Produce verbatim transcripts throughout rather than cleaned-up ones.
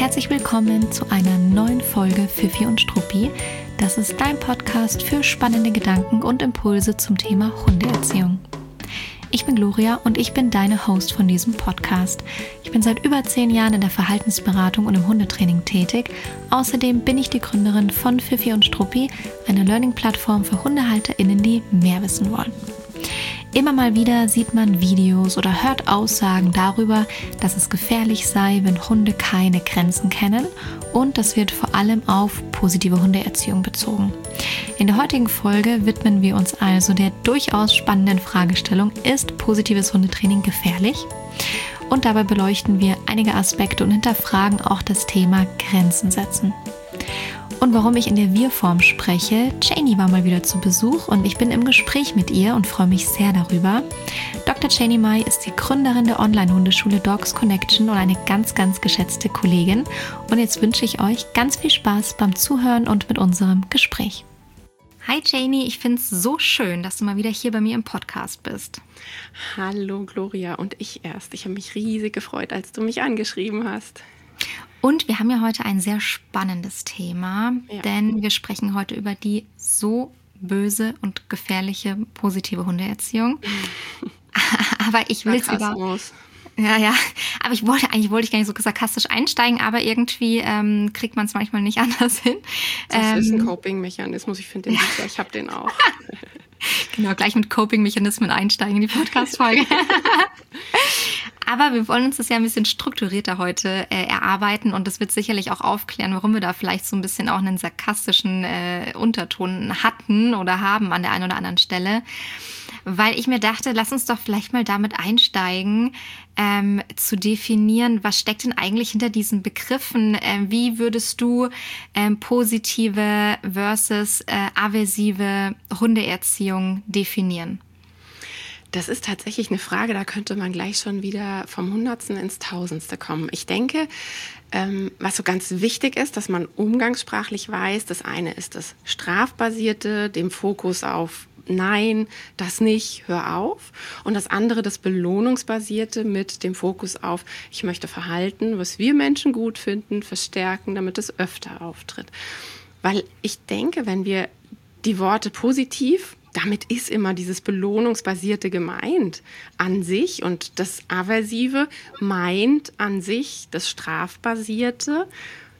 herzlich willkommen zu einer neuen Folge Fifi und Struppi. Das ist dein Podcast für spannende Gedanken und Impulse zum Thema Hundeerziehung. Ich bin Gloria und ich bin deine Host von diesem Podcast. Ich bin seit über zehn Jahren in der Verhaltensberatung und im Hundetraining tätig. Außerdem bin ich die Gründerin von Fifi und Struppi, einer Learning-Plattform für HundehalterInnen, die mehr wissen wollen. Immer mal wieder sieht man Videos oder hört Aussagen darüber, dass es gefährlich sei, wenn Hunde keine Grenzen kennen, und das wird vor allem auf positive Hundeerziehung bezogen. In der heutigen Folge widmen wir uns also der durchaus spannenden Fragestellung: Ist positives Hundetraining gefährlich? Und dabei beleuchten wir einige Aspekte und hinterfragen auch das Thema Grenzen setzen. Und warum ich in der Wir-Form spreche: Janie war mal wieder zu Besuch und ich bin im Gespräch mit ihr und freue mich sehr darüber. Doktor Janie Mai ist die Gründerin der Online-Hundeschule Dogs Connection und eine ganz, ganz geschätzte Kollegin. Und jetzt wünsche ich euch ganz viel Spaß beim Zuhören und mit unserem Gespräch. Hi Janie, ich finde es so schön, dass du mal wieder hier bei mir im Podcast bist. Hallo Gloria, und ich erst. Ich habe mich riesig gefreut, als du mich angeschrieben hast. Und wir haben ja heute ein sehr spannendes Thema, ja. denn wir sprechen heute über die so böse und gefährliche positive Hundeerziehung. aber ich will es über... Ja, ja, aber ich wollte, eigentlich wollte ich gar nicht so sarkastisch einsteigen, aber irgendwie ähm, kriegt man es manchmal nicht anders hin. Das ähm, ist ein Coping-Mechanismus, ich finde den super, ich habe den auch. Genau, gleich mit Coping-Mechanismen einsteigen in die Podcast-Folge. Aber wir wollen uns das ja ein bisschen strukturierter heute äh, erarbeiten, und das wird sicherlich auch aufklären, warum wir da vielleicht so ein bisschen auch einen sarkastischen äh, Unterton hatten oder haben an der einen oder anderen Stelle. Weil ich mir dachte, lass uns doch vielleicht mal damit einsteigen, ähm, zu definieren, was steckt denn eigentlich hinter diesen Begriffen? Ähm, wie würdest du ähm, positive versus äh, aversive Hundeerziehung definieren? Das ist tatsächlich eine Frage, da könnte man gleich schon wieder vom Hundertsten ins Tausendste kommen. Ich denke, ähm, was so ganz wichtig ist, dass man umgangssprachlich weiß, das eine ist das Strafbasierte, dem Fokus auf Nein, das nicht, hör auf. Und das andere, das Belohnungsbasierte mit dem Fokus auf, ich möchte Verhalten, was wir Menschen gut finden, verstärken, damit es öfter auftritt. Weil ich denke, wenn wir die Worte positiv, damit ist immer dieses Belohnungsbasierte gemeint an sich, und das Aversive meint an sich das Strafbasierte.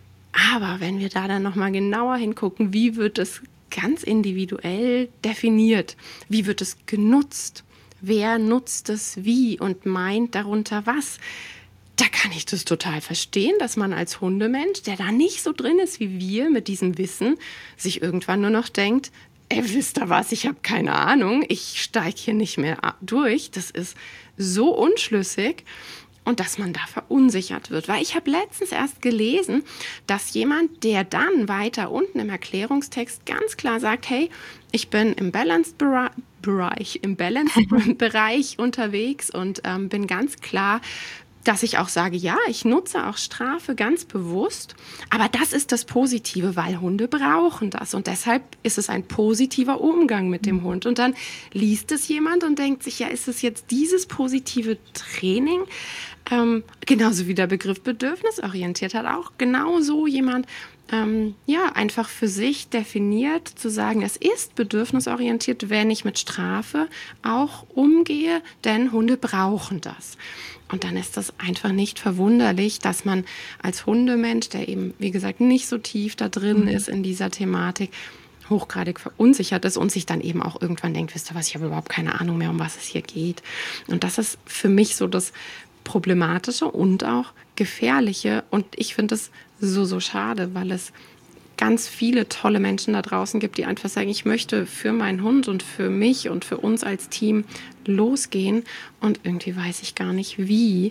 Aber wenn wir da dann nochmal genauer hingucken, wie wird es ganz individuell definiert? Wie wird es genutzt? Wer nutzt es wie und meint darunter was? Da kann ich das total verstehen, dass man als Hundemensch, der da nicht so drin ist wie wir mit diesem Wissen, sich irgendwann nur noch denkt, ey, wisst ihr was, ich habe keine Ahnung, ich steige hier nicht mehr durch. Das ist so unschlüssig. Und dass man da verunsichert wird. Weil ich habe letztens erst gelesen, dass jemand, der dann weiter unten im Erklärungstext ganz klar sagt, hey, ich bin im Balanced-Bereich, im Balanced-Bereich unterwegs und ähm, bin ganz klar, dass ich auch sage, ja, ich nutze auch Strafe ganz bewusst, aber das ist das Positive, weil Hunde brauchen das, und deshalb ist es ein positiver Umgang mit dem Hund. Und dann liest es jemand und denkt sich, ja, ist es jetzt dieses positive Training? Ähm, genauso wie der Begriff bedürfnisorientiert hat auch genauso jemand ähm, ja einfach für sich definiert, zu sagen, es ist bedürfnisorientiert, wenn ich mit Strafe auch umgehe, denn Hunde brauchen das. Und dann ist das einfach nicht verwunderlich, dass man als Hundemensch, der eben, wie gesagt, nicht so tief da drin mhm. ist in dieser Thematik, hochgradig verunsichert ist und sich dann eben auch irgendwann denkt, wisst ihr was, ich habe überhaupt keine Ahnung mehr, um was es hier geht. Und das ist für mich so das Problematische und auch Gefährliche. Und ich finde es so, so schade, weil es ganz viele tolle Menschen da draußen gibt, die einfach sagen, ich möchte für meinen Hund und für mich und für uns als Team losgehen, und irgendwie weiß ich gar nicht, wie.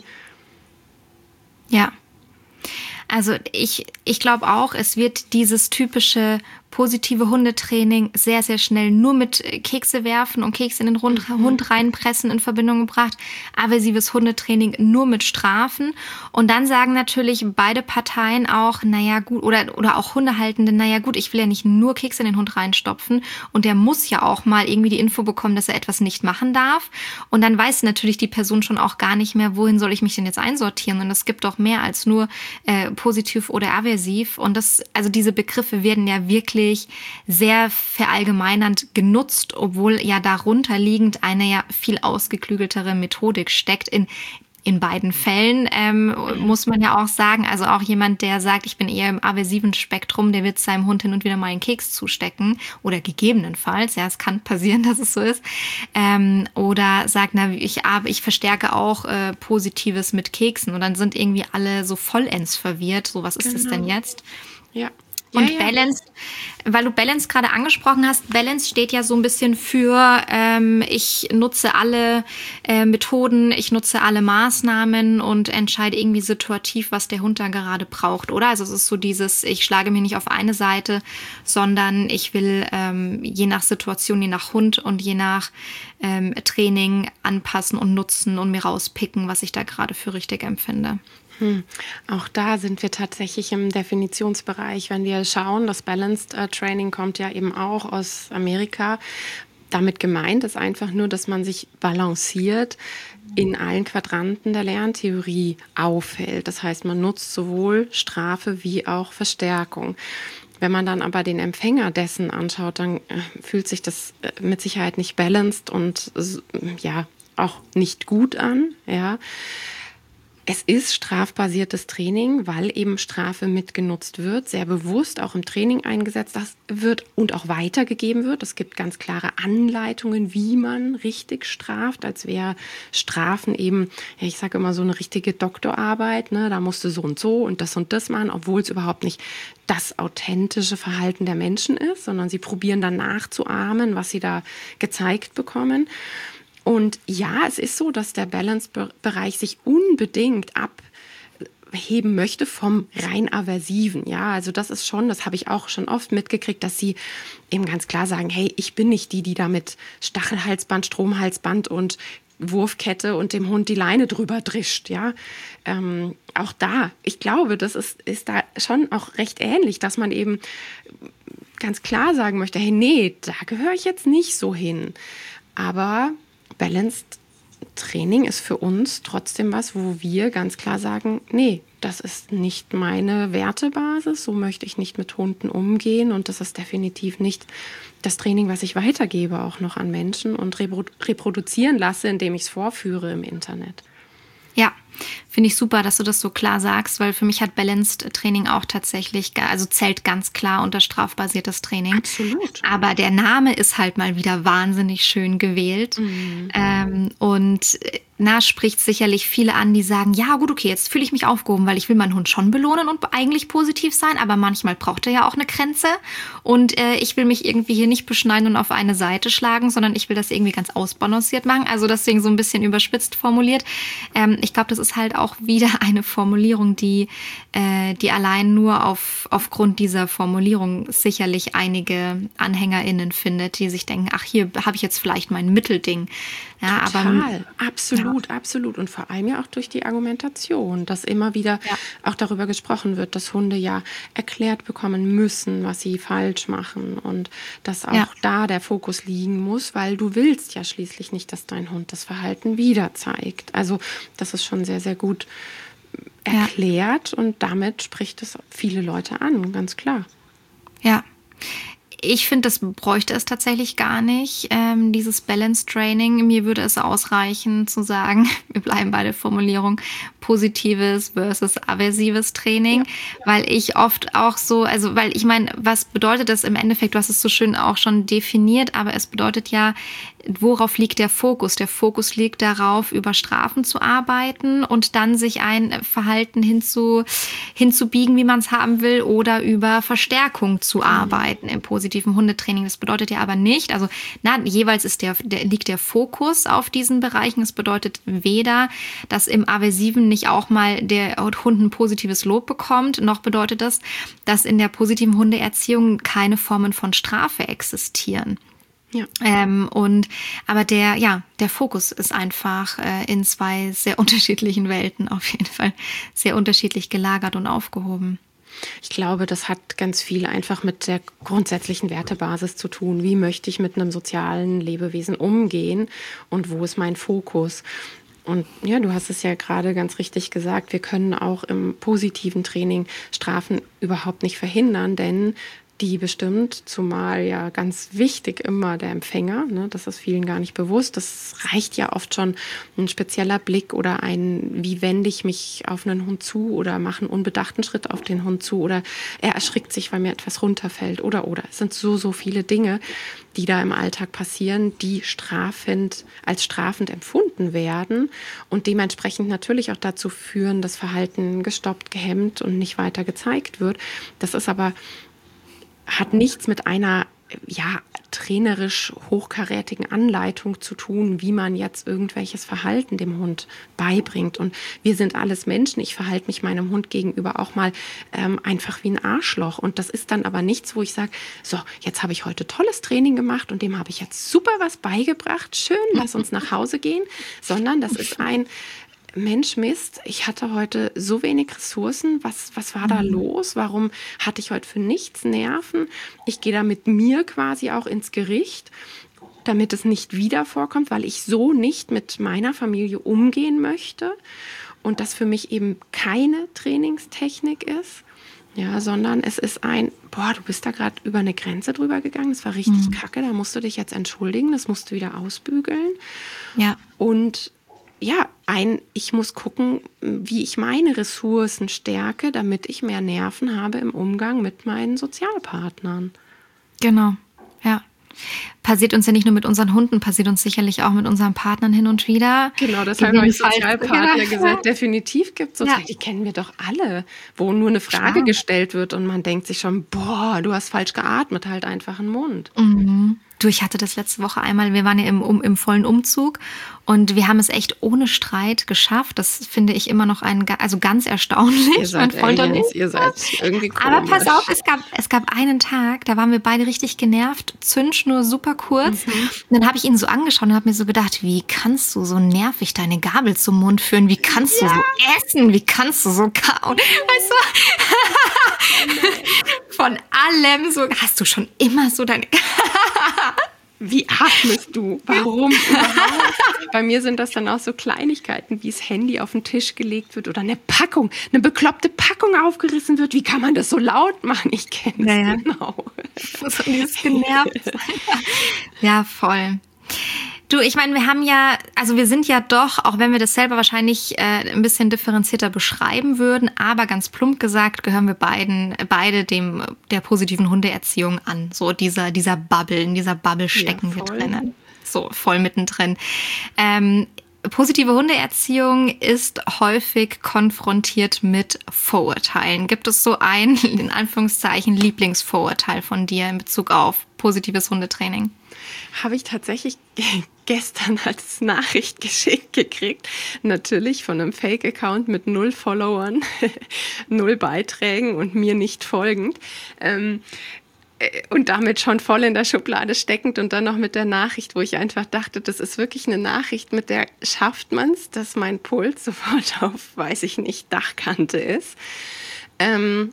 Ja, also ich, ich glaube auch, es wird dieses typische positive Hundetraining sehr, sehr schnell nur mit Kekse werfen und Kekse in den Hund, mhm. Hund reinpressen in Verbindung gebracht. Aversives Hundetraining nur mit Strafen. Und dann sagen natürlich beide Parteien auch, naja gut, oder, oder auch Hundehaltende, naja gut, ich will ja nicht nur Kekse in den Hund reinstopfen und der muss ja auch mal irgendwie die Info bekommen, dass er etwas nicht machen darf. Und dann weiß natürlich die Person schon auch gar nicht mehr, wohin soll ich mich denn jetzt einsortieren. Und es gibt doch mehr als nur äh, positiv oder aversiv. Und das, also diese Begriffe werden ja wirklich sehr verallgemeinernd genutzt, obwohl ja darunter liegend eine ja viel ausgeklügeltere Methodik steckt. In In beiden Fällen ähm, muss man ja auch sagen, also auch jemand, der sagt, ich bin eher im aversiven Spektrum, der wird seinem Hund hin und wieder mal einen Keks zustecken oder gegebenenfalls, ja, es kann passieren, dass es so ist, ähm, oder sagt, na, ich, ich verstärke auch äh, Positives mit Keksen und dann sind irgendwie alle so vollends verwirrt, so was ist genau. das denn jetzt? Ja. Und ja, ja. Balance, weil du Balance gerade angesprochen hast, Balance steht ja so ein bisschen für, ähm, ich nutze alle äh, Methoden, ich nutze alle Maßnahmen und entscheide irgendwie situativ, was der Hund da gerade braucht, oder? Also es ist so dieses, ich schlage mich nicht auf eine Seite, sondern ich will ähm, je nach Situation, je nach Hund und je nach ähm, Training anpassen und nutzen und mir rauspicken, was ich da gerade für richtig empfinde. Hm. Auch da sind wir tatsächlich im Definitionsbereich. Wenn wir schauen, das Balanced äh, Training kommt ja eben auch aus Amerika. Damit gemeint ist einfach nur, dass man sich balanciert in allen Quadranten der Lerntheorie aufhält. Das heißt, man nutzt sowohl Strafe wie auch Verstärkung. Wenn man dann aber den Empfänger dessen anschaut, dann äh, fühlt sich das äh, mit Sicherheit nicht balanced und äh, ja auch nicht gut an, ja. Es ist strafbasiertes Training, weil eben Strafe mitgenutzt wird, sehr bewusst auch im Training eingesetzt das wird und auch weitergegeben wird. Es gibt ganz klare Anleitungen, wie man richtig straft, als wäre Strafen eben, ja, ich sage immer so eine richtige Doktorarbeit, ne? Da musst du so und so und das und das machen, obwohl es überhaupt nicht das authentische Verhalten der Menschen ist, sondern sie probieren dann nachzuahmen, was sie da gezeigt bekommen. Und ja, es ist so, dass der Balance-Bereich sich unbedingt abheben möchte vom rein Aversiven. Ja, also das ist schon, das habe ich auch schon oft mitgekriegt, dass sie eben ganz klar sagen, hey, ich bin nicht die, die da mit Stachelhalsband, Stromhalsband und Wurfkette und dem Hund die Leine drüber drischt. Ja, ähm, auch da, ich glaube, das ist, ist da schon auch recht ähnlich, dass man eben ganz klar sagen möchte, hey, nee, da gehöre ich jetzt nicht so hin. Aber Balanced Training ist für uns trotzdem was, wo wir ganz klar sagen, nee, das ist nicht meine Wertebasis, so möchte ich nicht mit Hunden umgehen und das ist definitiv nicht das Training, was ich weitergebe auch noch an Menschen und reproduzieren lasse, indem ich es vorführe im Internet. Ja, finde ich super, dass du das so klar sagst, weil für mich hat Balanced Training auch tatsächlich, also zählt ganz klar unter strafbasiertes Training. Absolut. Aber der Name ist halt mal wieder wahnsinnig schön gewählt. Mhm. Ähm, und na, spricht sicherlich viele an, die sagen, ja gut, okay, jetzt fühle ich mich aufgehoben, weil ich will meinen Hund schon belohnen und eigentlich positiv sein, aber manchmal braucht er ja auch eine Grenze und äh, ich will mich irgendwie hier nicht beschneiden und auf eine Seite schlagen, sondern ich will das irgendwie ganz ausbalanciert machen, also deswegen so ein bisschen überspitzt formuliert. Ähm, ich glaube, das ist halt auch wieder eine Formulierung, die, äh, die allein nur auf, aufgrund dieser Formulierung sicherlich einige AnhängerInnen findet, die sich denken, ach, hier habe ich jetzt vielleicht mein Mittelding. Ja, Total, aber, absolut, ja. absolut. Und vor allem ja auch durch die Argumentation, dass immer wieder ja. auch darüber gesprochen wird, dass Hunde ja erklärt bekommen müssen, was sie falsch machen und dass auch ja. da der Fokus liegen muss, weil du willst ja schließlich nicht, dass dein Hund das Verhalten wieder zeigt. Also das ist schon sehr, sehr gut erklärt ja. und damit spricht es viele Leute an, ganz klar. Ja. Ich finde, das bräuchte es tatsächlich gar nicht, ähm, dieses Balance-Training. Mir würde es ausreichen zu sagen, wir bleiben bei der Formulierung, positives versus aversives Training, ja. weil ich oft auch so, also weil ich meine, was bedeutet das im Endeffekt, du hast es so schön auch schon definiert, aber es bedeutet ja, worauf liegt der Fokus? Der Fokus liegt darauf, über Strafen zu arbeiten und dann sich ein Verhalten hinzu, hinzubiegen, wie man es haben will, oder über Verstärkung zu arbeiten im positiven Hundetraining. Das bedeutet ja aber nicht, also na, jeweils ist der, der, liegt der Fokus auf diesen Bereichen. Es bedeutet weder, dass im Aversiven nicht auch mal der Hund ein positives Lob bekommt, noch bedeutet das, dass in der positiven Hundeerziehung keine Formen von Strafe existieren. Ja. Ähm, und aber der, ja, der Fokus ist einfach äh, in zwei sehr unterschiedlichen Welten auf jeden Fall sehr unterschiedlich gelagert und aufgehoben. Ich glaube, das hat ganz viel einfach mit der grundsätzlichen Wertebasis zu tun. Wie möchte ich mit einem sozialen Lebewesen umgehen und wo ist mein Fokus? Und ja, du hast es ja gerade ganz richtig gesagt, wir können auch im positiven Training Strafen überhaupt nicht verhindern, denn die bestimmt, zumal ja ganz wichtig immer der Empfänger, ne, das ist vielen gar nicht bewusst. Das reicht ja oft schon ein spezieller Blick oder ein, wie wende ich mich auf einen Hund zu oder mache einen unbedachten Schritt auf den Hund zu oder er erschrickt sich, weil mir etwas runterfällt oder, oder. Es sind so, so viele Dinge, die da im Alltag passieren, die strafend, als strafend empfunden werden und dementsprechend natürlich auch dazu führen, dass Verhalten gestoppt, gehemmt und nicht weiter gezeigt wird. Das ist aber hat nichts mit einer ja, trainerisch hochkarätigen Anleitung zu tun, wie man jetzt irgendwelches Verhalten dem Hund beibringt. Und wir sind alles Menschen. Ich verhalte mich meinem Hund gegenüber auch mal ähm, einfach wie ein Arschloch. Und das ist dann aber nichts, wo ich sage, so, jetzt habe ich heute tolles Training gemacht und dem habe ich jetzt super was beigebracht. Schön, lass uns nach Hause gehen. Sondern das ist ein Mensch, Mist, ich hatte heute so wenig Ressourcen. Was, was war da los? Warum hatte ich heute für nichts Nerven? Ich gehe da mit mir quasi auch ins Gericht, damit es nicht wieder vorkommt, weil ich so nicht mit meiner Familie umgehen möchte und das für mich eben keine Trainingstechnik ist. Ja, sondern es ist ein, boah, du bist da gerade über eine Grenze drüber gegangen, das war richtig mhm. kacke, da musst du dich jetzt entschuldigen, das musst du wieder ausbügeln. Ja. Und ja, ein, ich muss gucken, wie ich meine Ressourcen stärke, damit ich mehr Nerven habe im Umgang mit meinen Sozialpartnern. Genau, ja. Passiert uns ja nicht nur mit unseren Hunden, passiert uns sicherlich auch mit unseren Partnern hin und wieder. Genau, deshalb habe ich Sozialpartner ja gesagt, definitiv gibt es Sozial- ja. Die kennen wir doch alle, wo nur eine Frage Klar. gestellt wird und man denkt sich schon, boah, du hast falsch geatmet, halt einfach einen Mund. Mhm. Du, ich hatte das letzte Woche einmal, wir waren ja im, um, im vollen Umzug und wir haben es echt ohne Streit geschafft. Das finde ich immer noch ein, also ganz erstaunlich. Ihr seid Aliens, ihr seid irgendwie komisch. Aber pass auf, es gab, es gab einen Tag, da waren wir beide richtig genervt, Zündschnur super kurz. Mhm. Und dann habe ich ihn so angeschaut und habe mir so gedacht, wie kannst du so nervig deine Gabel zum Mund führen? Wie kannst ja. du so essen? Wie kannst du so kauen? Weißt du? Von allem so, hast du schon immer so deine... Wie atmest du? Warum überhaupt? Bei mir sind das dann auch so Kleinigkeiten, wie das Handy auf den Tisch gelegt wird oder eine Packung, eine bekloppte Packung aufgerissen wird. Wie kann man das so laut machen? Ich kenne es naja. genau. So dieses genervt. Ja, voll. Du, ich meine, wir haben ja, also wir sind ja doch, auch wenn wir das selber wahrscheinlich äh, ein bisschen differenzierter beschreiben würden, aber ganz plump gesagt gehören wir beiden, beide dem der positiven Hundeerziehung an. So dieser dieser Bubble, in dieser Bubble stecken ja, wir drinnen. So voll mittendrin. Ähm, Positive Hundeerziehung ist häufig konfrontiert mit Vorurteilen. Gibt es so ein, in Anführungszeichen, Lieblingsvorurteil von dir in Bezug auf positives Hundetraining? Habe ich tatsächlich gestern als Nachricht geschickt gekriegt. Natürlich von einem Fake-Account mit null Followern, null Beiträgen und mir nicht folgend. Ähm, Und damit schon voll in der Schublade steckend und dann noch mit der Nachricht, wo ich einfach dachte, das ist wirklich eine Nachricht, mit der schafft man es, dass mein Puls sofort auf, weiß ich nicht, Dachkante ist. Ähm,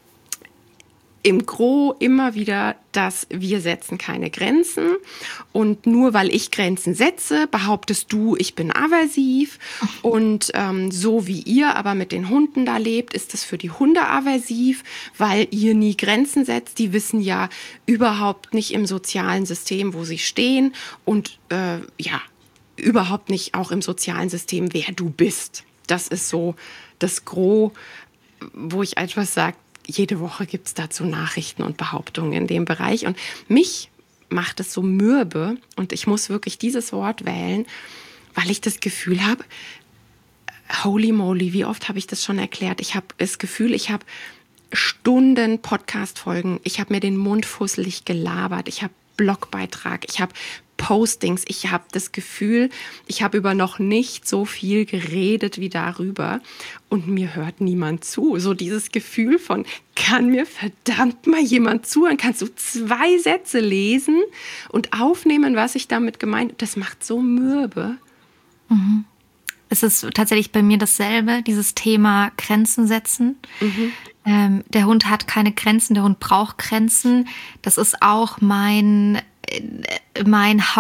Im Gros immer wieder, dass wir setzen keine Grenzen und nur weil ich Grenzen setze, behauptest du, ich bin aversiv und ähm, so wie ihr aber mit den Hunden da lebt, ist es für die Hunde aversiv, weil ihr nie Grenzen setzt. Die wissen ja überhaupt nicht im sozialen System, wo sie stehen und äh, ja, überhaupt nicht auch im sozialen System, wer du bist. Das ist so das Gros, wo ich etwas sage, jede Woche gibt es dazu Nachrichten und Behauptungen in dem Bereich. Und mich macht es so mürbe. Und ich muss wirklich dieses Wort wählen, weil ich das Gefühl habe, holy moly, wie oft habe ich das schon erklärt? Ich habe das Gefühl, ich habe Stunden Podcast-Folgen, ich habe mir den Mund fusselig gelabert, ich habe Blogbeitrag, ich habe Postings, ich habe das Gefühl, ich habe über noch nicht so viel geredet wie darüber und mir hört niemand zu. So dieses Gefühl von, kann mir verdammt mal jemand zuhören? Kannst du zwei Sätze lesen und aufnehmen, was ich damit gemeint habe? Das macht so mürbe. Mhm. Es ist tatsächlich bei mir dasselbe, dieses Thema Grenzen setzen. Mhm. Ähm, der Hund hat keine Grenzen, der Hund braucht Grenzen. Das ist auch mein, äh, mein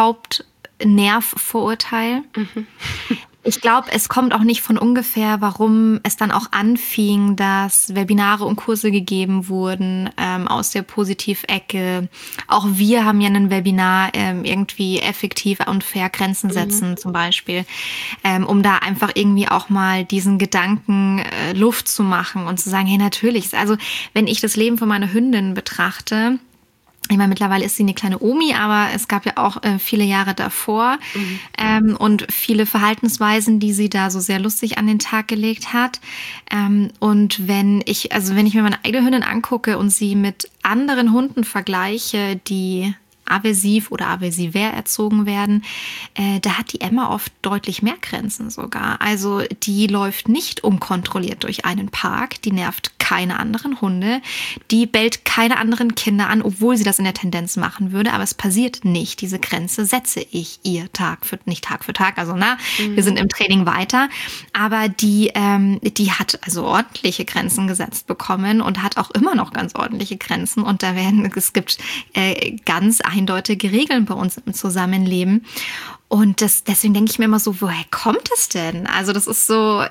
Hauptnervvorurteil. Mhm. Ich glaube, es kommt auch nicht von ungefähr, warum es dann auch anfing, dass Webinare und Kurse gegeben wurden ähm, aus der Positivecke. Auch wir haben ja ein Webinar ähm, irgendwie effektiv und fair Grenzen setzen mhm. zum Beispiel, ähm, um da einfach irgendwie auch mal diesen Gedanken äh, Luft zu machen und zu sagen, hey, natürlich, also wenn ich das Leben von meiner Hündin betrachte, ich meine, mittlerweile ist sie eine kleine Omi, aber es gab ja auch äh, viele Jahre davor mhm. ähm, und viele Verhaltensweisen, die sie da so sehr lustig an den Tag gelegt hat. Ähm, und wenn ich, also wenn ich mir meine eigene Hündin angucke und sie mit anderen Hunden vergleiche, die aversiv oder aversivär erzogen werden, äh, da hat die Emma oft deutlich mehr Grenzen sogar. Also die läuft nicht unkontrolliert durch einen Park, die nervt keine anderen Hunde, die bellt keine anderen Kinder an, obwohl sie das in der Tendenz machen würde, aber es passiert nicht. Diese Grenze setze ich ihr Tag für, nicht Tag für Tag, also na, mhm. wir sind im Training weiter, aber die, ähm, die hat also ordentliche Grenzen gesetzt bekommen und hat auch immer noch ganz ordentliche Grenzen und da werden, es gibt äh, ganz eindeutige Regeln bei uns im Zusammenleben. Und das, deswegen denke ich mir immer so, woher kommt es denn? Also das ist so,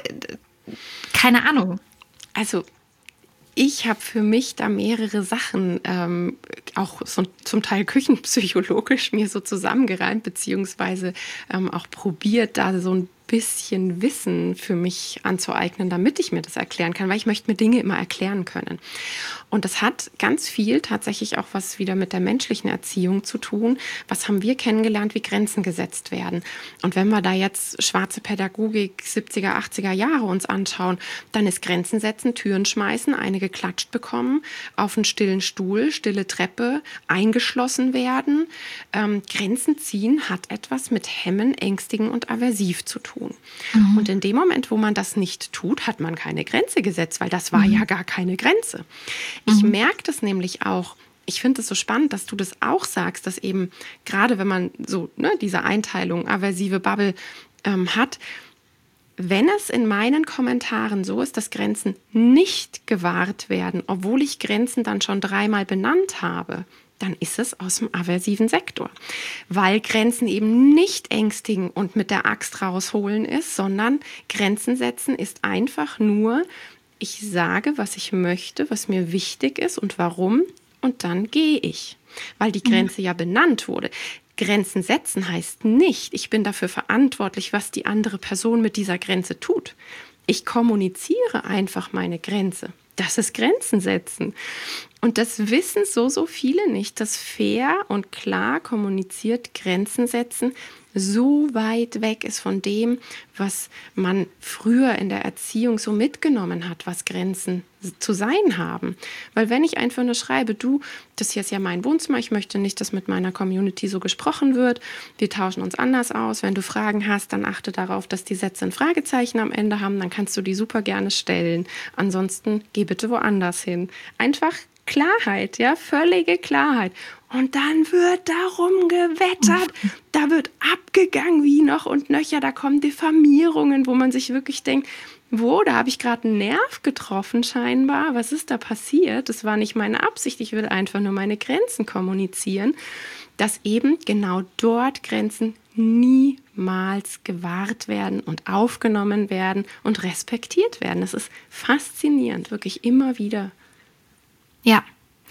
keine Ahnung. Also ich habe für mich da mehrere Sachen, ähm, auch so, zum Teil küchenpsychologisch mir so zusammengereimt, beziehungsweise ähm, auch probiert, da so ein bisschen Wissen für mich anzueignen, damit ich mir das erklären kann, weil ich möchte mir Dinge immer erklären können. Und das hat ganz viel tatsächlich auch was wieder mit der menschlichen Erziehung zu tun. Was haben wir kennengelernt, wie Grenzen gesetzt werden? Und wenn wir da jetzt schwarze Pädagogik siebziger, achtziger Jahre uns anschauen, dann ist Grenzen setzen, Türen schmeißen, eine geklatscht bekommen, auf einen stillen Stuhl, stille Treppe, eingeschlossen werden. Ähm, Grenzen ziehen hat etwas mit Hemmen, Ängstigen und Aversiv zu tun. Mhm. Und in dem Moment, wo man das nicht tut, hat man keine Grenze gesetzt, weil das war mhm. ja gar keine Grenze. Ich mhm. merke das nämlich auch. Ich finde es so spannend, dass du das auch sagst, dass eben gerade wenn man so ne, diese Einteilung, aversive Bubble ähm, hat, wenn es in meinen Kommentaren so ist, dass Grenzen nicht gewahrt werden, obwohl ich Grenzen dann schon dreimal benannt habe, dann ist es aus dem aversiven Sektor. Weil Grenzen eben nicht ängstigen und mit der Axt rausholen ist, sondern Grenzen setzen ist einfach nur, ich sage, was ich möchte, was mir wichtig ist und warum, und dann gehe ich. Weil die Grenze mhm. ja benannt wurde. Grenzen setzen heißt nicht, ich bin dafür verantwortlich, was die andere Person mit dieser Grenze tut. Ich kommuniziere einfach meine Grenze. Das ist Grenzen setzen. Und das wissen so, so viele nicht, dass fair und klar kommuniziert Grenzen setzen so weit weg ist von dem, was man früher in der Erziehung so mitgenommen hat, was Grenzen zu sein haben. Weil wenn ich einfach nur schreibe, du, das hier ist ja mein Wohnzimmer, ich möchte nicht, dass mit meiner Community so gesprochen wird, wir tauschen uns anders aus, wenn du Fragen hast, dann achte darauf, dass die Sätze ein Fragezeichen am Ende haben, dann kannst du die super gerne stellen. Ansonsten geh bitte woanders hin. Einfach Klarheit, ja, völlige Klarheit. Und dann wird darum gewettert, da wird abgegangen wie noch und nöcher, da kommen Diffamierungen, wo man sich wirklich denkt, wo, da habe ich gerade einen Nerv getroffen scheinbar, was ist da passiert? Das war nicht meine Absicht, ich will einfach nur meine Grenzen kommunizieren, dass eben genau dort Grenzen niemals gewahrt werden und aufgenommen werden und respektiert werden. Das ist faszinierend, wirklich immer wieder. Ja,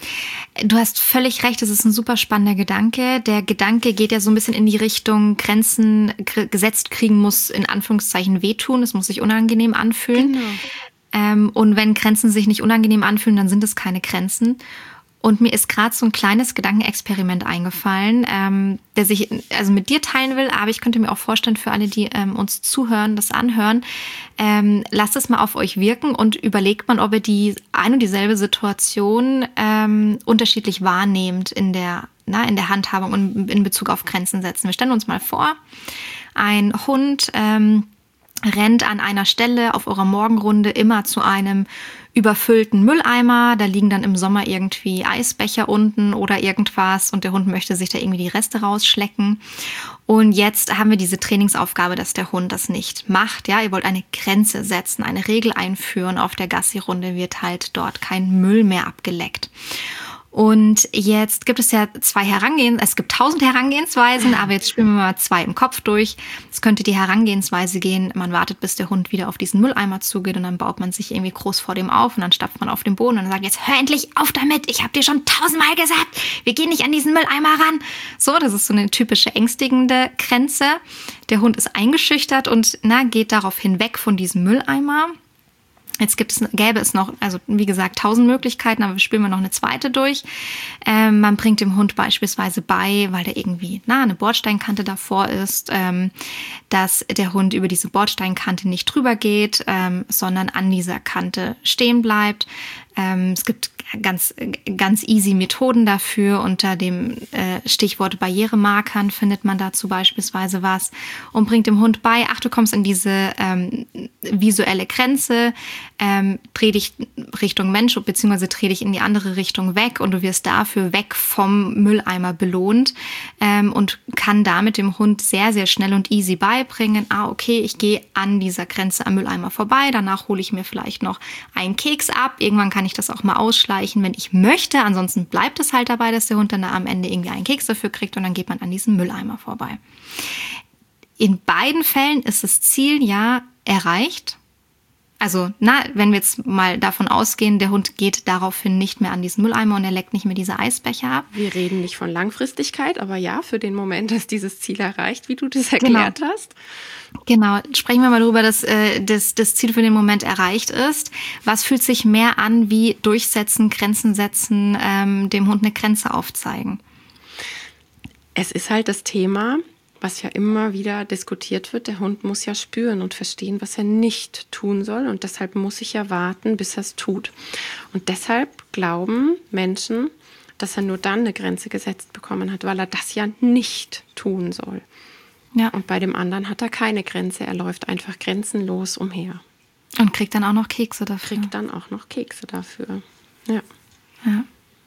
du hast völlig recht, das ist ein super spannender Gedanke. Der Gedanke geht ja so ein bisschen in die Richtung, Grenzen g- gesetzt kriegen muss in Anführungszeichen wehtun, es muss sich unangenehm anfühlen. Genau. Ähm, und wenn Grenzen sich nicht unangenehm anfühlen, dann sind es keine Grenzen. Und mir ist gerade so ein kleines Gedankenexperiment eingefallen, ähm, der sich also mit dir teilen will, aber ich könnte mir auch vorstellen, für alle, die ähm, uns zuhören, das anhören, ähm, lasst es mal auf euch wirken und überlegt mal, ob ihr die ein und dieselbe Situation ähm, unterschiedlich wahrnehmt in der, na, in der Handhabung und in Bezug auf Grenzen setzen. Wir stellen uns mal vor, ein Hund ähm, rennt an einer Stelle auf eurer Morgenrunde immer zu einem überfüllten Mülleimer. Da liegen dann im Sommer irgendwie Eisbecher unten oder irgendwas und der Hund möchte sich da irgendwie die Reste rausschlecken. Und jetzt haben wir diese Trainingsaufgabe, dass der Hund das nicht macht. Ja, ihr wollt eine Grenze setzen, eine Regel einführen. Auf der Gassi-Runde wird halt dort kein Müll mehr abgeleckt. Und jetzt gibt es ja zwei Herangehensweisen, es gibt tausend Herangehensweisen, aber jetzt spielen wir mal zwei im Kopf durch. Es könnte die Herangehensweise gehen, man wartet, bis der Hund wieder auf diesen Mülleimer zugeht und dann baut man sich irgendwie groß vor dem auf und dann stapft man auf den Boden und dann sagt, jetzt hör endlich auf damit, ich habe dir schon tausendmal gesagt, wir gehen nicht an diesen Mülleimer ran. So, das ist so eine typische ängstigende Grenze. Der Hund ist eingeschüchtert und na, geht daraufhin weg von diesem Mülleimer. Jetzt gibt es, gäbe es noch, also wie gesagt, tausend Möglichkeiten, aber wir spielen mal noch eine zweite durch. Ähm, man bringt dem Hund beispielsweise bei, weil der irgendwie na, eine Bordsteinkante davor ist, ähm, dass der Hund über diese Bordsteinkante nicht drüber geht, ähm, sondern an dieser Kante stehen bleibt. Ähm, es gibt ganz, ganz easy Methoden dafür. Unter dem äh, Stichwort Barrieremarkern findet man dazu beispielsweise was und bringt dem Hund bei, ach, du kommst in diese ähm, visuelle Grenze, ähm, dreh dich Richtung Mensch beziehungsweise dreh dich in die andere Richtung weg und du wirst dafür weg vom Mülleimer belohnt ähm, und kann damit dem Hund sehr, sehr schnell und easy beibringen, ah, okay, ich gehe an dieser Grenze am Mülleimer vorbei, danach hole ich mir vielleicht noch einen Keks ab, irgendwann kann ich das auch mal ausschleichen, wenn ich möchte. Ansonsten bleibt es halt dabei, dass der Hund dann am Ende irgendwie einen Keks dafür kriegt und dann geht man an diesem Mülleimer vorbei. In beiden Fällen ist das Ziel ja erreicht. Also, na, wenn wir jetzt mal davon ausgehen, der Hund geht daraufhin nicht mehr an diesen Mülleimer und er leckt nicht mehr diese Eisbecher ab. Wir reden nicht von Langfristigkeit, aber ja, für den Moment ist dieses Ziel erreicht, wie du das erklärt genau. hast. Genau, sprechen wir mal darüber, dass äh, das, das Ziel für den Moment erreicht ist. Was fühlt sich mehr an wie durchsetzen, Grenzen setzen, ähm, dem Hund eine Grenze aufzeigen? Es ist halt das Thema, was ja immer wieder diskutiert wird, der Hund muss ja spüren und verstehen, was er nicht tun soll. Und deshalb muss ich ja warten, bis er es tut. Und deshalb glauben Menschen, dass er nur dann eine Grenze gesetzt bekommen hat, weil er das ja nicht tun soll. Ja. Und bei dem anderen hat er keine Grenze. Er läuft einfach grenzenlos umher. Und kriegt dann auch noch Kekse dafür. Kriegt dann auch noch Kekse dafür. Ja. Ja.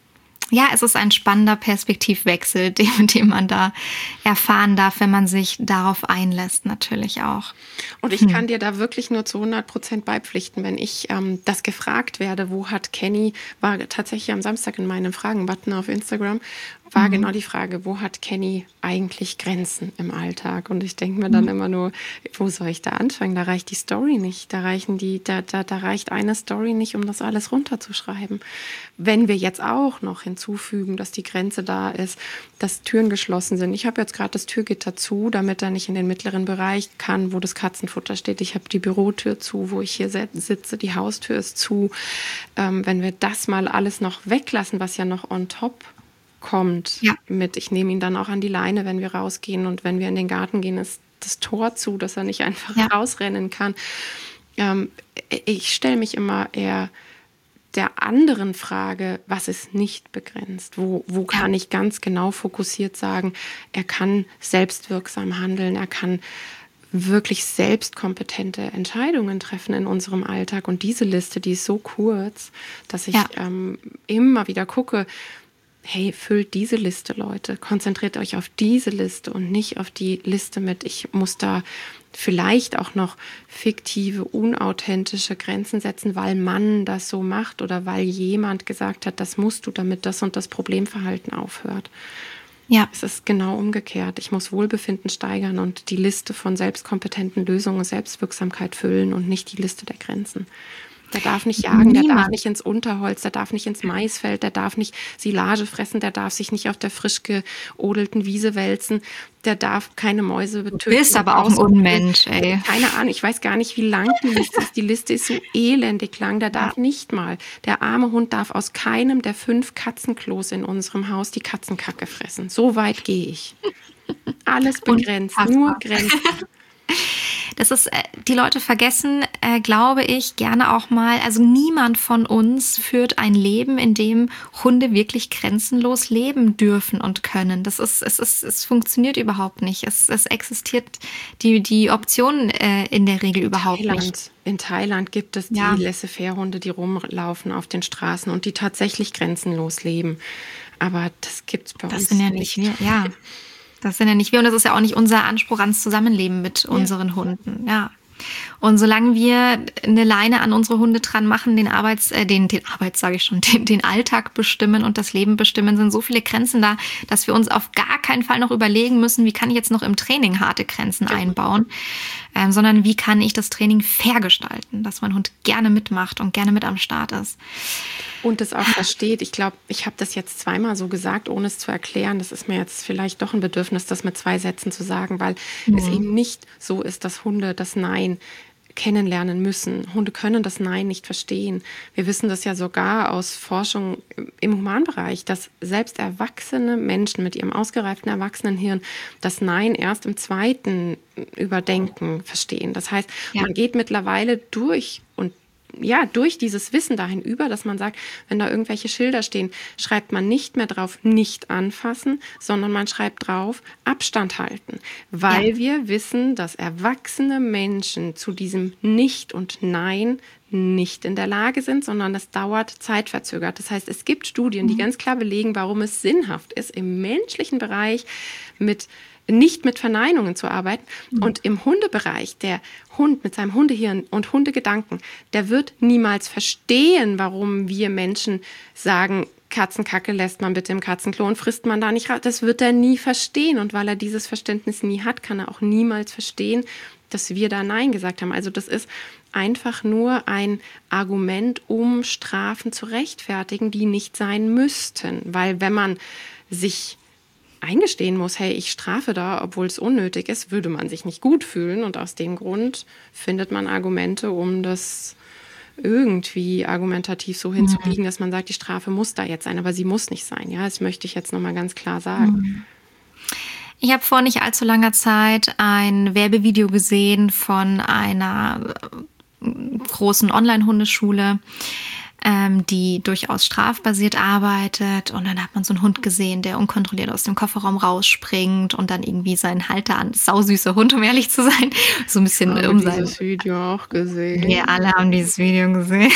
Ja, es ist ein spannender Perspektivwechsel, den, den man da erfahren darf, wenn man sich darauf einlässt, natürlich auch. Und ich hm. kann dir da wirklich nur zu hundert Prozent beipflichten, wenn ich ähm, das gefragt werde, wo hat Kenny, war tatsächlich am Samstag in meinem Fragen-Button auf Instagram, war mhm. genau die Frage, wo hat Kenny eigentlich Grenzen im Alltag? Und ich denke mir dann mhm. immer nur, wo soll ich da anfangen? Da reicht die Story nicht. Da reichen die, da, da, da reicht eine Story nicht, um das alles runterzuschreiben. Wenn wir jetzt auch noch hinzufügen, dass die Grenze da ist, dass Türen geschlossen sind. Ich habe jetzt gerade das Türgitter zu, damit er nicht in den mittleren Bereich kann, wo das Katzenfutter steht. Ich habe die Bürotür zu, wo ich hier sitze. Die Haustür ist zu. Ähm, wenn wir das mal alles noch weglassen, was ja noch on top kommt ja. mit, ich nehme ihn dann auch an die Leine, wenn wir rausgehen und wenn wir in den Garten gehen, ist das Tor zu, dass er nicht einfach ja. rausrennen kann. Ähm, ich stelle mich immer eher der anderen Frage, was ist nicht begrenzt? Wo, wo kann ja. ich ganz genau fokussiert sagen, er kann selbstwirksam handeln, er kann wirklich selbstkompetente Entscheidungen treffen in unserem Alltag. Und diese Liste, die ist so kurz, dass ich ja. ähm, immer wieder gucke, hey, füllt diese Liste, Leute. Konzentriert euch auf diese Liste und nicht auf die Liste mit, ich muss da vielleicht auch noch fiktive, unauthentische Grenzen setzen, weil man das so macht oder weil jemand gesagt hat, das musst du, damit das und das Problemverhalten aufhört. Ja. Es ist genau umgekehrt. Ich muss Wohlbefinden steigern und die Liste von selbstkompetenten Lösungen und Selbstwirksamkeit füllen und nicht die Liste der Grenzen. Der darf nicht jagen, Niemand. Der darf nicht ins Unterholz, der darf nicht ins Maisfeld, der darf nicht Silage fressen, der darf sich nicht auf der frisch geodelten Wiese wälzen, der darf keine Mäuse töten. Du bist aber auch ein Unmensch, ey. Keine Ahnung, ich weiß gar nicht, wie lang die Liste ist. Die Liste ist so elendig lang, der darf ja. nicht mal. Der arme Hund darf aus keinem der fünf Katzenklos in unserem Haus die Katzenkacke fressen. So weit gehe ich. Alles begrenzt, nur Grenzen. Das ist, die Leute vergessen, äh, glaube ich, gerne auch mal, also niemand von uns führt ein Leben, in dem Hunde wirklich grenzenlos leben dürfen und können. Das ist, es ist, es funktioniert überhaupt nicht. Es, es existiert die, die Option äh, in der Regel überhaupt Thailand. nicht. In Thailand gibt es die ja. Laissez-faire-Hunde, die rumlaufen auf den Straßen und die tatsächlich grenzenlos leben. Aber das gibt's bei das uns sind ja nicht wir, ja. Das sind ja nicht wir und das ist ja auch nicht unser Anspruch ans Zusammenleben mit unseren ja. Hunden. Ja. Und solange wir eine Leine an unsere Hunde dran machen, den Arbeits, äh, den, den Arbeits, sage ich schon, den, den Alltag bestimmen und das Leben bestimmen, sind so viele Grenzen da, dass wir uns auf gar keinen Fall noch überlegen müssen, wie kann ich jetzt noch im Training harte Grenzen ja. einbauen, ähm, sondern wie kann ich das Training fair gestalten, dass mein Hund gerne mitmacht und gerne mit am Start ist. Und es auch versteht. Ich glaube, ich habe das jetzt zweimal so gesagt, ohne es zu erklären. Das ist mir jetzt vielleicht doch ein Bedürfnis, das mit zwei Sätzen zu sagen, weil mhm. es eben nicht so ist, dass Hunde das Nein kennenlernen müssen. Hunde können das Nein nicht verstehen. Wir wissen das ja sogar aus Forschung im Humanbereich, dass selbst erwachsene Menschen mit ihrem ausgereiften Erwachsenenhirn das Nein erst im zweiten Überdenken verstehen. Das heißt, ja. man geht mittlerweile durch und ja, durch dieses Wissen dahin über, dass man sagt, wenn da irgendwelche Schilder stehen, schreibt man nicht mehr drauf, nicht anfassen, sondern man schreibt drauf, Abstand halten. Weil ja. wir wissen, dass erwachsene Menschen zu diesem Nicht und Nein nicht in der Lage sind, sondern das dauert zeitverzögert. Das heißt, es gibt Studien, die ganz klar belegen, warum es sinnhaft ist, im menschlichen Bereich mit nicht mit Verneinungen zu arbeiten. Mhm. Und im Hundebereich, der Hund mit seinem Hundehirn und Hundegedanken, der wird niemals verstehen, warum wir Menschen sagen, Katzenkacke lässt man bitte im Katzenklo und frisst man da nicht raus. Das wird er nie verstehen. Und weil er dieses Verständnis nie hat, kann er auch niemals verstehen, dass wir da Nein gesagt haben. Also das ist einfach nur ein Argument, um Strafen zu rechtfertigen, die nicht sein müssten. Weil wenn man sich eingestehen muss, hey, ich strafe da, obwohl es unnötig ist, würde man sich nicht gut fühlen. Und aus dem Grund findet man Argumente, um das irgendwie argumentativ so hinzubiegen, mhm. dass man sagt, die Strafe muss da jetzt sein, aber sie muss nicht sein. Ja, das möchte ich jetzt nochmal ganz klar sagen. Mhm. Ich habe vor nicht allzu langer Zeit ein Werbevideo gesehen von einer großen Online-Hundeschule, die durchaus strafbasiert arbeitet. Und dann hat man so einen Hund gesehen, der unkontrolliert aus dem Kofferraum rausspringt und dann irgendwie seinen Halter an, sausüßer Hund, um ehrlich zu sein, so ein bisschen haben um wir sein. dieses Video auch gesehen. Wir alle haben dieses Video gesehen.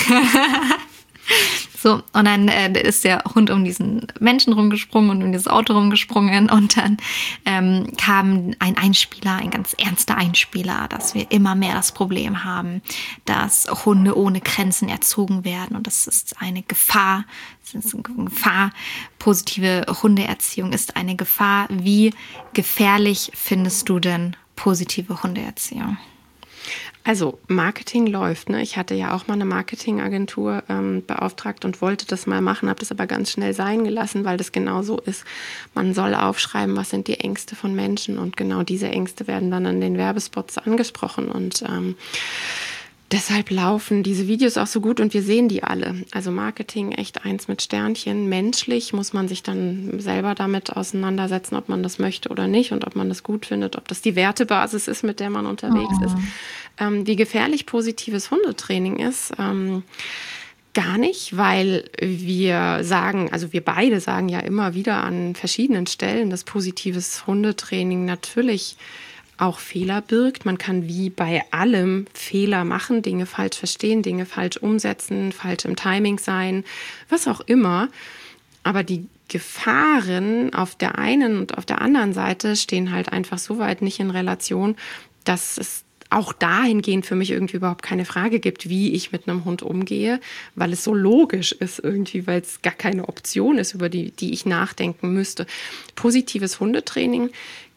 So, und dann äh, ist der Hund um diesen Menschen rumgesprungen und um dieses Auto rumgesprungen und dann ähm, kam ein Einspieler, ein ganz ernster Einspieler, dass wir immer mehr das Problem haben, dass Hunde ohne Grenzen erzogen werden und das ist eine Gefahr, das ist eine Gefahr. Positive Hundeerziehung ist eine Gefahr. Wie gefährlich findest du denn positive Hundeerziehung? Also Marketing läuft. Ne? Ich hatte ja auch mal eine Marketingagentur ähm, beauftragt und wollte das mal machen, habe das aber ganz schnell sein gelassen, weil das genau so ist. Man soll aufschreiben, was sind die Ängste von Menschen und genau diese Ängste werden dann an den Werbespots angesprochen und ähm, deshalb laufen diese Videos auch so gut und wir sehen die alle. Also Marketing echt eins mit Sternchen. Menschlich muss man sich dann selber damit auseinandersetzen, ob man das möchte oder nicht und ob man das gut findet, ob das die Wertebasis ist, mit der man unterwegs oh. ist. Ähm, wie gefährlich positives Hundetraining ist, ähm, gar nicht, weil wir sagen, also wir beide sagen ja immer wieder an verschiedenen Stellen, dass positives Hundetraining natürlich auch Fehler birgt. Man kann wie bei allem Fehler machen, Dinge falsch verstehen, Dinge falsch umsetzen, falsch im Timing sein, was auch immer. Aber die Gefahren auf der einen und auf der anderen Seite stehen halt einfach so weit nicht in Relation, dass es auch dahingehend für mich irgendwie überhaupt keine Frage gibt, wie ich mit einem Hund umgehe, weil es so logisch ist irgendwie, weil es gar keine Option ist, über die, die ich nachdenken müsste. Positives Hundetraining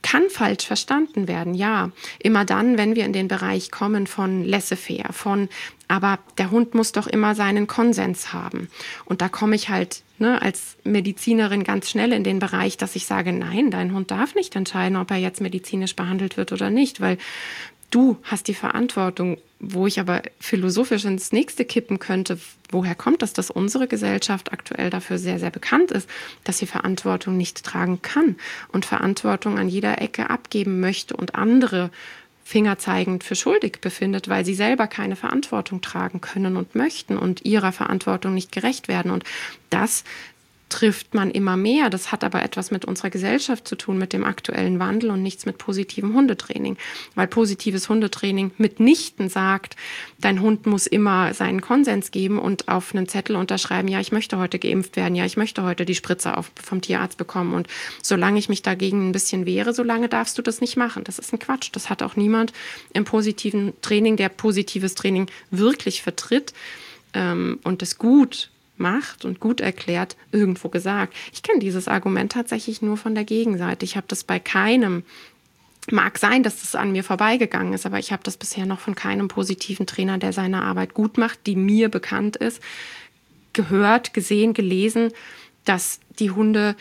kann falsch verstanden werden, ja. Immer dann, wenn wir in den Bereich kommen von laissez-faire, von, aber der Hund muss doch immer seinen Konsens haben. Und da komme ich halt ne, als Medizinerin ganz schnell in den Bereich, dass ich sage, nein, dein Hund darf nicht entscheiden, ob er jetzt medizinisch behandelt wird oder nicht, weil du hast die Verantwortung, wo ich aber philosophisch ins nächste kippen könnte. Woher kommt das, dass unsere Gesellschaft aktuell dafür sehr, sehr bekannt ist, dass sie Verantwortung nicht tragen kann und Verantwortung an jeder Ecke abgeben möchte und andere fingerzeigend für schuldig befindet, weil sie selber keine Verantwortung tragen können und möchten und ihrer Verantwortung nicht gerecht werden. Und das trifft man immer mehr. Das hat aber etwas mit unserer Gesellschaft zu tun, mit dem aktuellen Wandel und nichts mit positivem Hundetraining. Weil positives Hundetraining mitnichten sagt, dein Hund muss immer seinen Konsens geben und auf einen Zettel unterschreiben, ja, ich möchte heute geimpft werden, ja, ich möchte heute die Spritze auf, vom Tierarzt bekommen und solange ich mich dagegen ein bisschen wehre, solange darfst du das nicht machen. Das ist ein Quatsch. Das hat auch niemand im positiven Training, der positives Training wirklich vertritt ähm, und das gut macht und gut erklärt, irgendwo gesagt. Ich kenne dieses Argument tatsächlich nur von der Gegenseite. Ich habe das bei keinem, mag sein, dass das an mir vorbeigegangen ist, aber ich habe das bisher noch von keinem positiven Trainer, der seine Arbeit gut macht, die mir bekannt ist, gehört, gesehen, gelesen, dass die Hunde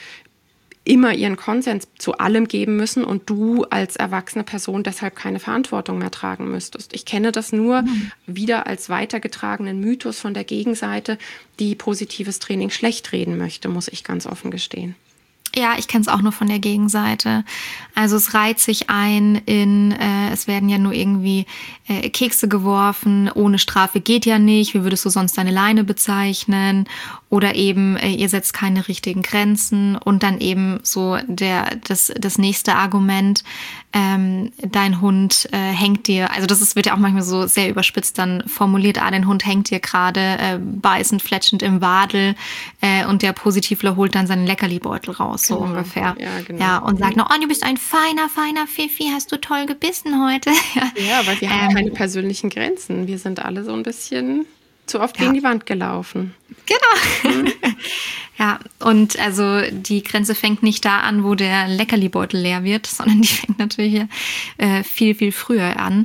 immer ihren Konsens zu allem geben müssen und du als erwachsene Person deshalb keine Verantwortung mehr tragen müsstest. Ich kenne das nur mhm. wieder als weitergetragenen Mythos von der Gegenseite, die positives Training schlecht reden möchte, muss ich ganz offen gestehen. Ja, ich kenne es auch nur von der Gegenseite. Also es reiht sich ein in, äh, es werden ja nur irgendwie äh, Kekse geworfen, ohne Strafe geht ja nicht, wie würdest du sonst deine Leine bezeichnen? Oder eben, äh, ihr setzt keine richtigen Grenzen. Und dann eben so der das das nächste Argument, ähm, dein Hund äh, hängt dir, also das ist, wird ja auch manchmal so sehr überspitzt dann formuliert, ah, dein Hund hängt dir gerade äh, beißend, fletschend im Wadel äh, und der Positivler holt dann seinen Leckerlibeutel raus. So genau. ungefähr. Ja, genau. Ja, und sagt noch, oh, du bist ein feiner, feiner Fifi, hast du toll gebissen heute. Ja, weil wir ähm, haben keine persönlichen Grenzen. Wir sind alle so ein bisschen zu oft ja. gegen die Wand gelaufen. Genau. Mhm. Ja, und also die Grenze fängt nicht da an, wo der Leckerlibeutel leer wird, sondern die fängt natürlich äh, viel, viel früher an.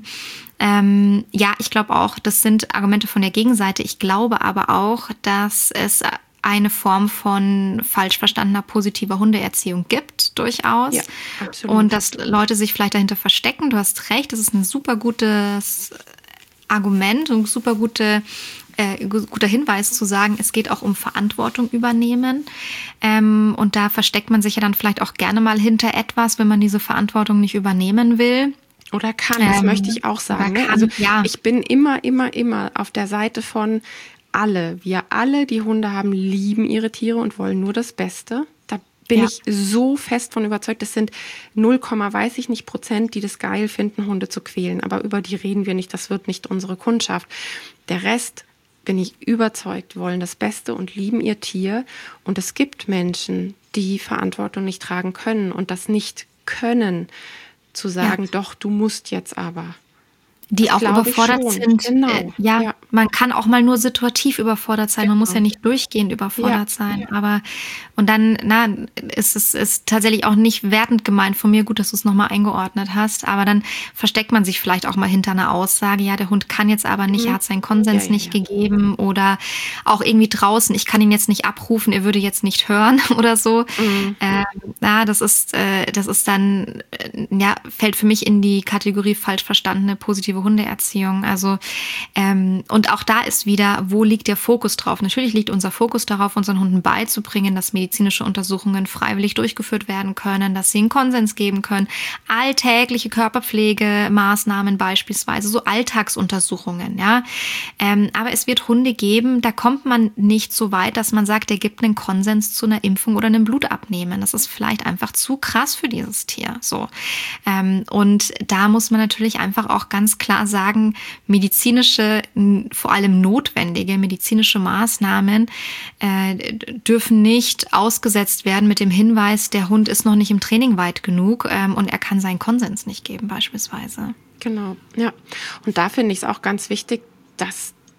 Ähm, ja, ich glaube auch, das sind Argumente von der Gegenseite. Ich glaube aber auch, dass es eine Form von falsch verstandener positiver Hundeerziehung gibt, durchaus. Ja, absolut. Und dass Leute sich vielleicht dahinter verstecken. Du hast recht, das ist ein super gutes Argument und super gute, äh, guter Hinweis zu sagen, es geht auch um Verantwortung übernehmen. Ähm, und da versteckt man sich ja dann vielleicht auch gerne mal hinter etwas, wenn man diese Verantwortung nicht übernehmen will. Oder kann, das ähm, möchte ich auch sagen. Kann, also ja. Ich bin immer, immer, immer auf der Seite von alle, wir alle, die Hunde haben, lieben ihre Tiere und wollen nur das Beste. Da bin ja. ich so fest von überzeugt. Das sind null, weiß ich nicht Prozent, die das geil finden, Hunde zu quälen. Aber über die reden wir nicht. Das wird nicht unsere Kundschaft. Der Rest, bin ich überzeugt, wollen das Beste und lieben ihr Tier. Und es gibt Menschen, die Verantwortung nicht tragen können und das nicht können, zu sagen, ja. doch, du musst jetzt aber. Die auch überfordert sind. Genau. Äh, ja, ja, man kann auch mal nur situativ überfordert sein. Genau. Man muss ja nicht durchgehend überfordert ja. sein. Aber und dann, na, ist es ist tatsächlich auch nicht wertend gemeint von mir. Gut, dass du es nochmal eingeordnet hast. Aber dann versteckt man sich vielleicht auch mal hinter einer Aussage. Ja, der Hund kann jetzt aber nicht. Mhm. Er hat seinen Konsens ja, ja, nicht ja. gegeben oder auch irgendwie draußen. Ich kann ihn jetzt nicht abrufen. Er würde jetzt nicht hören oder so. Mhm. Äh, na, das ist, äh, das ist dann, äh, ja, fällt für mich in die Kategorie falsch verstandene positive Hundeerziehung. Also ähm, und auch da ist wieder, wo liegt der Fokus drauf? Natürlich liegt unser Fokus darauf, unseren Hunden beizubringen, dass medizinische Untersuchungen freiwillig durchgeführt werden können, dass sie einen Konsens geben können, alltägliche Körperpflegemaßnahmen beispielsweise, so Alltagsuntersuchungen, ja. Ähm, aber es wird Hunde geben, da kommt man nicht so weit, dass man sagt, der gibt einen Konsens zu einer Impfung oder einem Blutabnehmen. Das ist vielleicht einfach zu krass für dieses Tier. So ähm, und da muss man natürlich einfach auch ganz klar klar sagen, medizinische, vor allem notwendige medizinische Maßnahmen äh, dürfen nicht ausgesetzt werden mit dem Hinweis, der Hund ist noch nicht im Training weit genug ähm, und er kann seinen Konsens nicht geben beispielsweise. Genau, ja. Und da finde ich es auch ganz wichtig, dass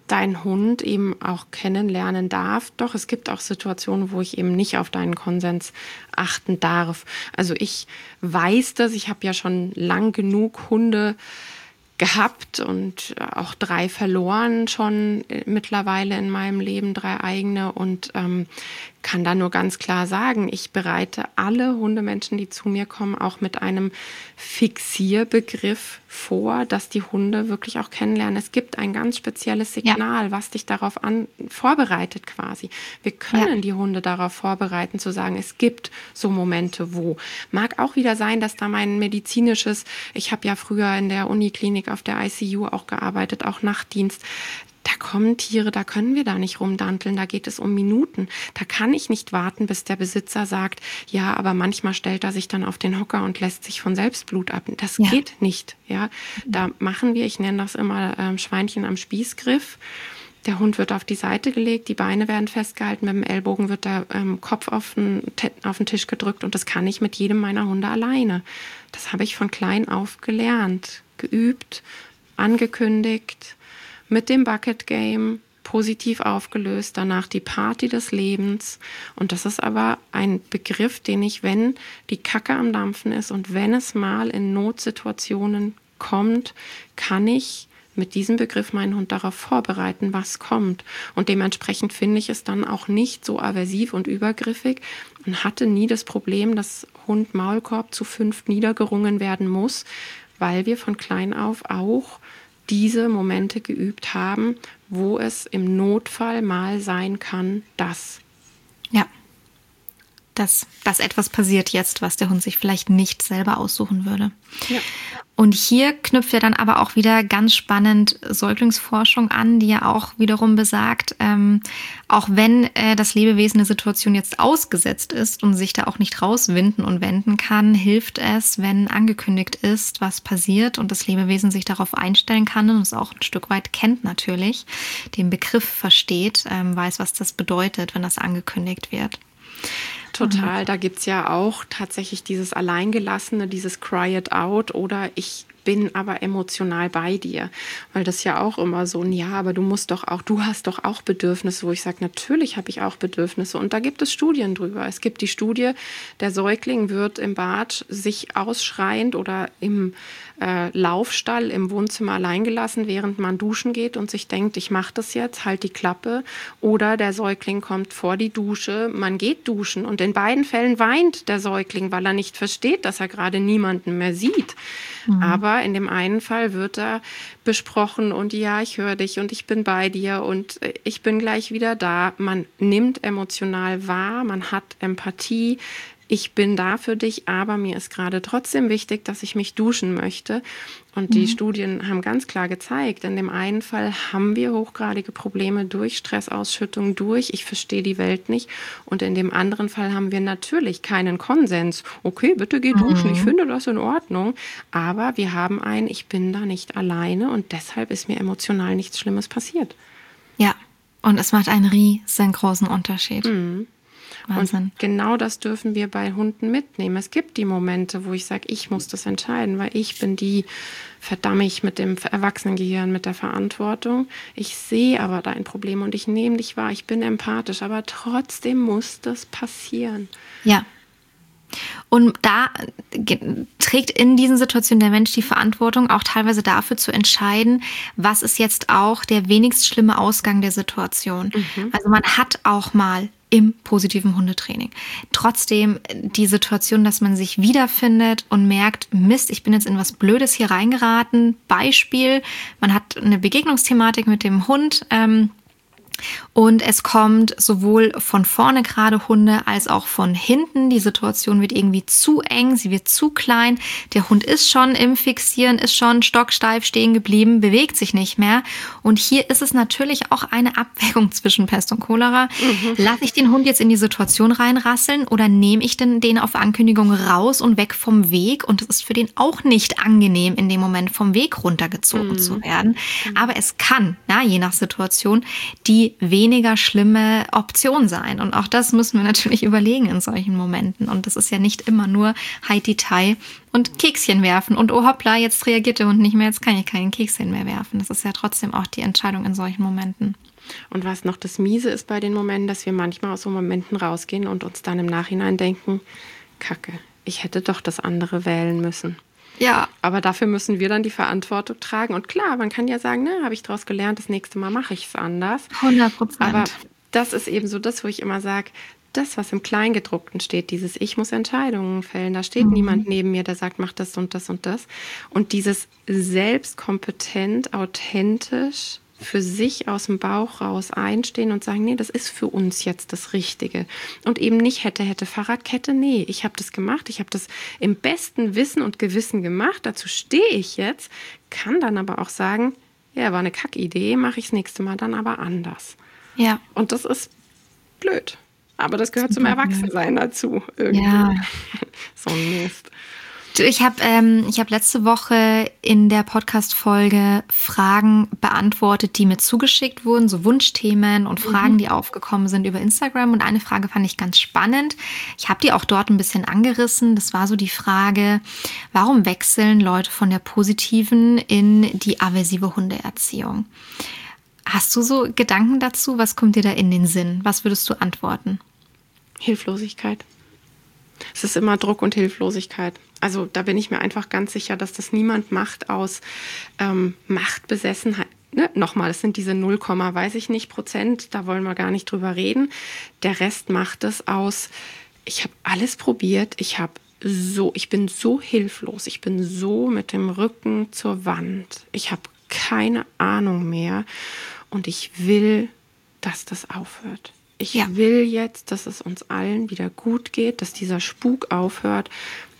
dein Hund eben auch kennenlernen darf. Doch es gibt auch Situationen, wo ich eben nicht auf deinen Konsens achten darf. Also ich weiß das, ich habe ja schon lang genug Hunde gehabt und auch drei verloren schon mittlerweile in meinem Leben, drei eigene, und ähm, kann da nur ganz klar sagen, ich bereite alle Hundemenschen, die zu mir kommen, auch mit einem Fixierbegriff vor, dass die Hunde wirklich auch kennenlernen. Es gibt ein ganz spezielles Signal, ja. was dich darauf an, vorbereitet quasi. Wir können ja. die Hunde darauf vorbereiten, zu sagen, es gibt so Momente, wo. Mag auch wieder sein, dass da mein medizinisches, ich habe ja früher in der Uniklinik auf der I C U auch gearbeitet, auch Nachtdienst. Da kommen Tiere, da können wir da nicht rumdanteln, da geht es um Minuten. Da kann ich nicht warten, bis der Besitzer sagt, ja, aber manchmal stellt er sich dann auf den Hocker und lässt sich von Selbstblut ab. Das ja. geht nicht. Ja, da machen wir, ich nenne das immer ähm, Schweinchen am Spießgriff. Der Hund wird auf die Seite gelegt, die Beine werden festgehalten, mit dem Ellbogen wird der ähm, Kopf auf den, auf den Tisch gedrückt, und das kann ich mit jedem meiner Hunde alleine. Das habe ich von klein auf gelernt, geübt, angekündigt, mit dem Bucket Game positiv aufgelöst, danach die Party des Lebens. Und das ist aber ein Begriff, den ich, wenn die Kacke am Dampfen ist und wenn es mal in Notsituationen kommt, kann ich mit diesem Begriff meinen Hund darauf vorbereiten, was kommt. Und dementsprechend finde ich es dann auch nicht so aversiv und übergriffig und hatte nie das Problem, dass Hund Maulkorb zu fünf niedergerungen werden muss, weil wir von klein auf auch diese Momente geübt haben, wo es im Notfall mal sein kann, dass. Ja, dass, dass etwas passiert jetzt, was der Hund sich vielleicht nicht selber aussuchen würde. Ja. Und hier knüpft ja dann aber auch wieder ganz spannend Säuglingsforschung an, die ja auch wiederum besagt, ähm, auch wenn äh, das Lebewesen eine Situation jetzt ausgesetzt ist und sich da auch nicht rauswinden und wenden kann, hilft es, wenn angekündigt ist, was passiert und das Lebewesen sich darauf einstellen kann und es auch ein Stück weit kennt natürlich, den Begriff versteht, ähm, weiß, was das bedeutet, wenn das angekündigt wird. Total, da gibt's ja auch tatsächlich dieses Alleingelassene, dieses Cry it out oder ich bin aber emotional bei dir, weil das ja auch immer so ein ja, aber du musst doch auch, du hast doch auch Bedürfnisse, wo ich sage, natürlich habe ich auch Bedürfnisse und da gibt es Studien drüber. Es gibt die Studie, der Säugling wird im Bad sich ausschreiend oder im äh, Laufstall im Wohnzimmer allein gelassen, während man duschen geht und sich denkt, ich mache das jetzt, halt die Klappe, oder der Säugling kommt vor die Dusche, man geht duschen und in beiden Fällen weint der Säugling, weil er nicht versteht, dass er gerade niemanden mehr sieht. Mhm. Aber in dem einen Fall wird er besprochen und ja, ich höre dich und ich bin bei dir und ich bin gleich wieder da. Man nimmt emotional wahr, man hat Empathie. Ich bin da für dich, aber mir ist gerade trotzdem wichtig, dass ich mich duschen möchte. Und die mhm. Studien haben ganz klar gezeigt, in dem einen Fall haben wir hochgradige Probleme durch Stressausschüttung, durch ich verstehe die Welt nicht. Und in dem anderen Fall haben wir natürlich keinen Konsens. Okay, bitte geh duschen, mhm. ich finde das in Ordnung. Aber wir haben ein, ich bin da nicht alleine und deshalb ist mir emotional nichts Schlimmes passiert. Ja, und es macht einen riesengroßen Unterschied. Mhm. Wahnsinn. Und genau das dürfen wir bei Hunden mitnehmen. Es gibt die Momente, wo ich sage, ich muss das entscheiden, weil ich bin die, verdammt ich mit dem Erwachsenengehirn, mit der Verantwortung. Ich sehe aber dein Problem und ich nehme dich wahr, ich bin empathisch, aber trotzdem muss das passieren. Ja. Und da trägt in diesen Situationen der Mensch die Verantwortung, auch teilweise dafür zu entscheiden, was ist jetzt auch der wenigst schlimme Ausgang der Situation. Mhm. Also man hat auch mal im positiven Hundetraining trotzdem die Situation, dass man sich wiederfindet und merkt, Mist, ich bin jetzt in was Blödes hier reingeraten. Beispiel, man hat eine Begegnungsthematik mit dem Hund, ähm, und es kommt sowohl von vorne gerade Hunde als auch von hinten. Die Situation wird irgendwie zu eng, sie wird zu klein. Der Hund ist schon im Fixieren, ist schon stocksteif stehen geblieben, bewegt sich nicht mehr. Und hier ist es natürlich auch eine Abwägung zwischen Pest und Cholera. Mhm. Lasse ich den Hund jetzt in die Situation reinrasseln oder nehme ich denn den auf Ankündigung raus und weg vom Weg? Und es ist für den auch nicht angenehm, in dem Moment vom Weg runtergezogen mhm. zu werden. Aber es kann, ja, je nach Situation, die die weniger schlimme Option sein. Und auch das müssen wir natürlich überlegen in solchen Momenten. Und das ist ja nicht immer nur Heidi-Tai und Kekschen werfen. Und oh hoppla, jetzt reagiert der Hund nicht mehr, jetzt kann ich keinen Kekschen mehr werfen. Das ist ja trotzdem auch die Entscheidung in solchen Momenten. Und was noch das Miese ist bei den Momenten, dass wir manchmal aus so Momenten rausgehen und uns dann im Nachhinein denken, Kacke, ich hätte doch das andere wählen müssen. Ja. Aber dafür müssen wir dann die Verantwortung tragen. Und klar, man kann ja sagen, ne, habe ich daraus gelernt, das nächste Mal mache ich es anders. hundert Prozent. Aber das ist eben so das, wo ich immer sage, das, was im Kleingedruckten steht, dieses Ich muss Entscheidungen fällen, da steht mhm. niemand neben mir, der sagt, mach das und das und das. Und dieses selbstkompetent, authentisch für sich aus dem Bauch raus einstehen und sagen, nee, das ist für uns jetzt das Richtige. Und eben nicht hätte, hätte, Fahrradkette, nee, ich habe das gemacht, ich habe das im besten Wissen und Gewissen gemacht, dazu stehe ich jetzt, kann dann aber auch sagen, ja, war eine Kackidee, mache ich das nächste Mal dann aber anders. Ja. Und das ist blöd. Aber das gehört zum Erwachsensein dazu. Irgendwie. Ja. So ein Mist. Du, ich habe ähm, ich hab letzte Woche in der Podcast-Folge Fragen beantwortet, die mir zugeschickt wurden, so Wunschthemen und Fragen, mhm. die aufgekommen sind über Instagram. Und eine Frage fand ich ganz spannend. Ich habe die auch dort ein bisschen angerissen. Das war so die Frage, warum wechseln Leute von der positiven in die aversive Hundeerziehung? Hast du so Gedanken dazu? Was kommt dir da in den Sinn? Was würdest du antworten? Hilflosigkeit. Es ist immer Druck und Hilflosigkeit. Also da bin ich mir einfach ganz sicher, dass das niemand macht aus ähm, Machtbesessenheit. Ne? Nochmal, es sind diese null, weiß ich nicht Prozent, da wollen wir gar nicht drüber reden. Der Rest macht es aus, ich habe alles probiert, ich habe so, ich bin so hilflos, ich bin so mit dem Rücken zur Wand, ich habe keine Ahnung mehr und ich will, dass das aufhört. Ich ja. will jetzt, dass es uns allen wieder gut geht, dass dieser Spuk aufhört.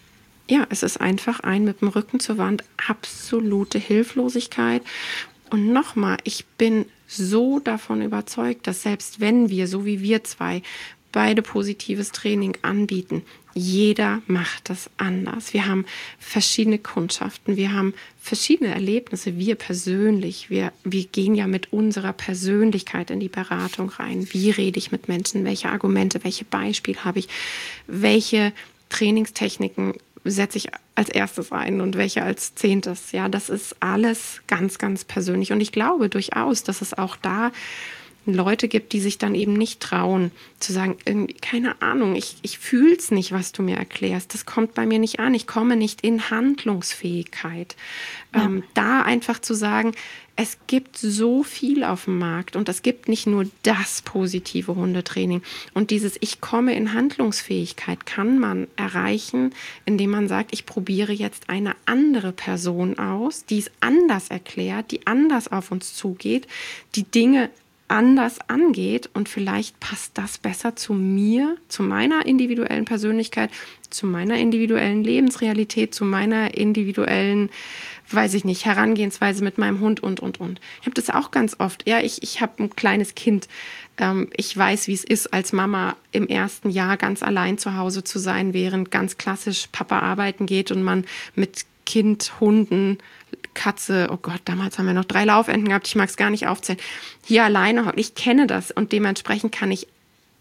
Ja, es ist einfach ein mit dem Rücken zur Wand, absolute Hilflosigkeit. Und nochmal, ich bin so davon überzeugt, dass selbst wenn wir, so wie wir zwei, beide positives Training anbieten, jeder macht das anders. Wir haben verschiedene Kundschaften, wir haben verschiedene Erlebnisse, wir persönlich, wir, wir gehen ja mit unserer Persönlichkeit in die Beratung rein. Wie rede ich mit Menschen, welche Argumente, welche Beispiele habe ich, welche Trainingstechniken setze ich als erstes ein und welche als zehntes. Ja, das ist alles ganz, ganz persönlich. Und ich glaube durchaus, dass es auch da Leute gibt, die sich dann eben nicht trauen, zu sagen, keine Ahnung, ich, ich fühle es nicht, was du mir erklärst. Das kommt bei mir nicht an. Ich komme nicht in Handlungsfähigkeit. Ja. Ähm, da einfach zu sagen, es gibt so viel auf dem Markt und es gibt nicht nur das positive Hundetraining. Und dieses Ich komme in Handlungsfähigkeit kann man erreichen, indem man sagt, ich probiere jetzt eine andere Person aus, die es anders erklärt, die anders auf uns zugeht, die Dinge anders angeht und vielleicht passt das besser zu mir, zu meiner individuellen Persönlichkeit, zu meiner individuellen Lebensrealität, zu meiner individuellen, weiß ich nicht, Herangehensweise mit meinem Hund und, und, und. Ich habe das auch ganz oft. Ja, ich, ich habe ein kleines Kind. Ähm, ich weiß, wie es ist, als Mama im ersten Jahr ganz allein zu Hause zu sein, während ganz klassisch Papa arbeiten geht und man mit Kind, Hunden, Katze, oh Gott, damals haben wir noch drei Laufenten gehabt, ich mag es gar nicht aufzählen, hier alleine, ich kenne das und dementsprechend kann ich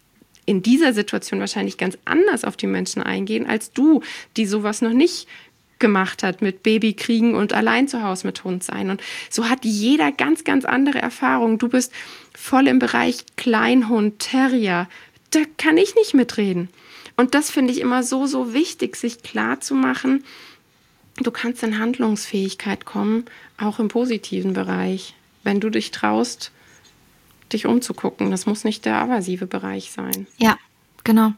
in dieser Situation wahrscheinlich ganz anders auf die Menschen eingehen, als du, die sowas noch nicht gemacht hat, mit Baby kriegen und allein zu Hause mit Hund sein. Und so hat jeder ganz, ganz andere Erfahrungen. Du bist voll im Bereich Kleinhund, Terrier, da kann ich nicht mitreden. Und das finde ich immer so, so wichtig, sich klar zu machen, du kannst in Handlungsfähigkeit kommen, auch im positiven Bereich, wenn du dich traust, dich umzugucken. Das muss nicht der aversive Bereich sein. Ja, genau.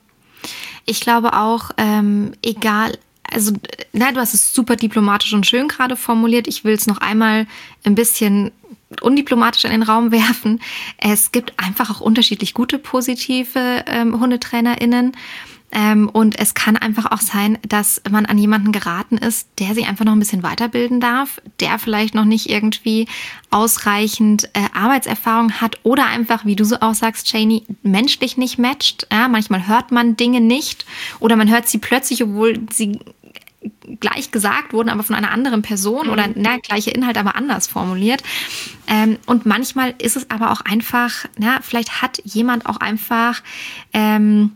Ich glaube auch, ähm, egal, also na, du hast es super diplomatisch und schön gerade formuliert. Ich will es noch einmal ein bisschen undiplomatisch in den Raum werfen. Es gibt einfach auch unterschiedlich gute, positive ähm, HundetrainerInnen. Ähm, und es kann einfach auch sein, dass man an jemanden geraten ist, der sich einfach noch ein bisschen weiterbilden darf, der vielleicht noch nicht irgendwie ausreichend äh, Arbeitserfahrung hat oder einfach, wie du so auch sagst, Janie, menschlich nicht matcht. Ja, manchmal hört man Dinge nicht oder man hört sie plötzlich, obwohl sie gleich gesagt wurden, aber von einer anderen Person mhm. oder na, gleiche Inhalt, aber anders formuliert. Ähm, und manchmal ist es aber auch einfach, na, vielleicht hat jemand auch einfach ähm,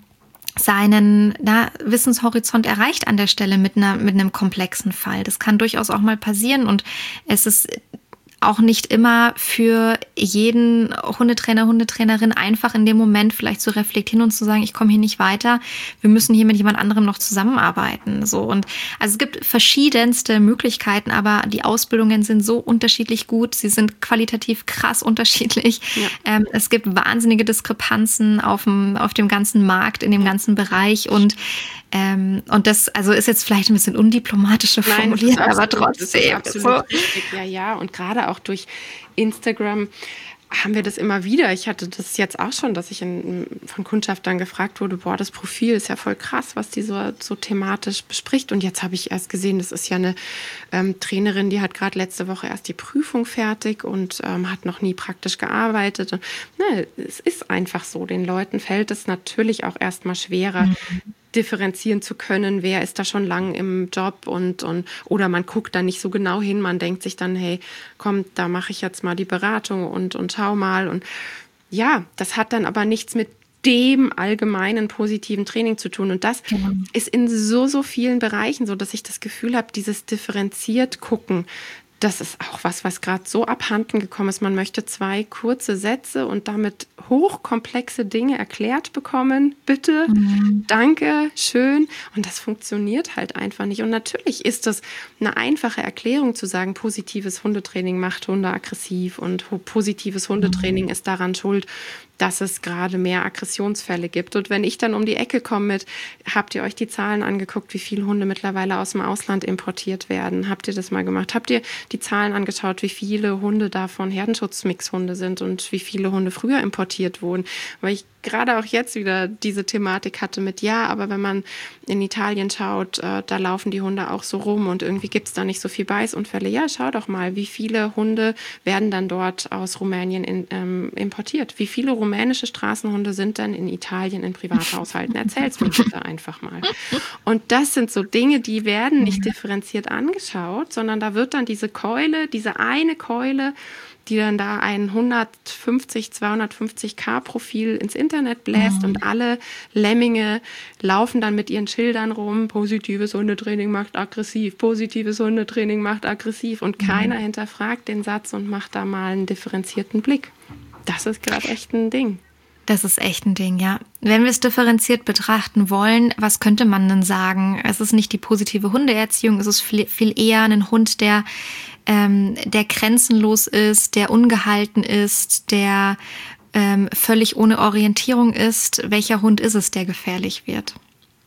seinen na, Wissenshorizont erreicht an der Stelle mit einer mit einem komplexen Fall. Das kann durchaus auch mal passieren und es ist auch nicht immer für jeden Hundetrainer, Hundetrainerin einfach in dem Moment vielleicht zu reflektieren und zu sagen, ich komme hier nicht weiter, wir müssen hier mit jemand anderem noch zusammenarbeiten. So und also es gibt verschiedenste Möglichkeiten, aber die Ausbildungen sind so unterschiedlich gut, sie sind qualitativ krass unterschiedlich. Ja. Ähm, es gibt wahnsinnige Diskrepanzen auf dem, auf dem ganzen Markt, in dem ganzen Bereich und Ähm, und das also ist jetzt vielleicht ein bisschen undiplomatischer formuliert, Nein, aber trotzdem. Das ist absolut richtig, ja, ja. Und gerade auch durch Instagram haben wir das immer wieder. Ich hatte das jetzt auch schon, dass ich in, von Kundschaftern gefragt wurde, boah, das Profil ist ja voll krass, was die so, so thematisch bespricht. Und jetzt habe ich erst gesehen, das ist ja eine ähm, Trainerin, die hat gerade letzte Woche erst die Prüfung fertig und ähm, hat noch nie praktisch gearbeitet. Und, ne, es ist einfach so, den Leuten fällt es natürlich auch erstmal schwerer, mhm. differenzieren zu können, wer ist da schon lang im Job und, und oder man guckt da nicht so genau hin, man denkt sich dann, hey, komm, da mache ich jetzt mal die Beratung und, und schau mal. Und ja, das hat dann aber nichts mit dem allgemeinen positiven Training zu tun. Und das ja. ist in so, so vielen Bereichen so, dass ich das Gefühl habe, dieses differenziert gucken, das ist auch was, was gerade so abhanden gekommen ist. Man möchte zwei kurze Sätze und damit hochkomplexe Dinge erklärt bekommen. Bitte, mhm. danke, schön. Und das funktioniert halt einfach nicht. Und natürlich ist das eine einfache Erklärung zu sagen, positives Hundetraining macht Hunde aggressiv und positives Hundetraining mhm. ist daran schuld, dass es gerade mehr Aggressionsfälle gibt. Und wenn ich dann um die Ecke komme mit, habt ihr euch die Zahlen angeguckt, wie viele Hunde mittlerweile aus dem Ausland importiert werden? Habt ihr das mal gemacht? Habt ihr die Zahlen angeschaut, wie viele Hunde davon Herdenschutzmixhunde sind und wie viele Hunde früher importiert wurden? Weil ich gerade auch jetzt wieder diese Thematik hatte mit, ja, aber wenn man in Italien schaut, äh, da laufen die Hunde auch so rum und irgendwie gibt es da nicht so viel Beißunfälle. Ja, schau doch mal, wie viele Hunde werden dann dort aus Rumänien in, ähm, importiert? Wie viele rumänische Straßenhunde sind dann in Italien in Privathaushalten? Erzähl's mir bitte einfach mal. Und das sind so Dinge, die werden nicht differenziert angeschaut, sondern da wird dann diese Keule, diese eine Keule, die dann da ein hundertfünfzig, zweihundertfünfzig K Profil ins Internet bläst mhm. und alle Lemminge laufen dann mit ihren Schildern rum, positives Hundetraining macht aggressiv, positives Hundetraining macht aggressiv und mhm. keiner hinterfragt den Satz und macht da mal einen differenzierten Blick. Das ist gerade echt ein Ding. Das ist echt ein Ding, ja. Wenn wir es differenziert betrachten wollen, was könnte man denn sagen? Es ist nicht die positive Hundeerziehung, es ist viel, viel eher ein Hund, der, ähm, der grenzenlos ist, der ungehalten ist, der ähm, völlig ohne Orientierung ist. Welcher Hund ist es, der gefährlich wird?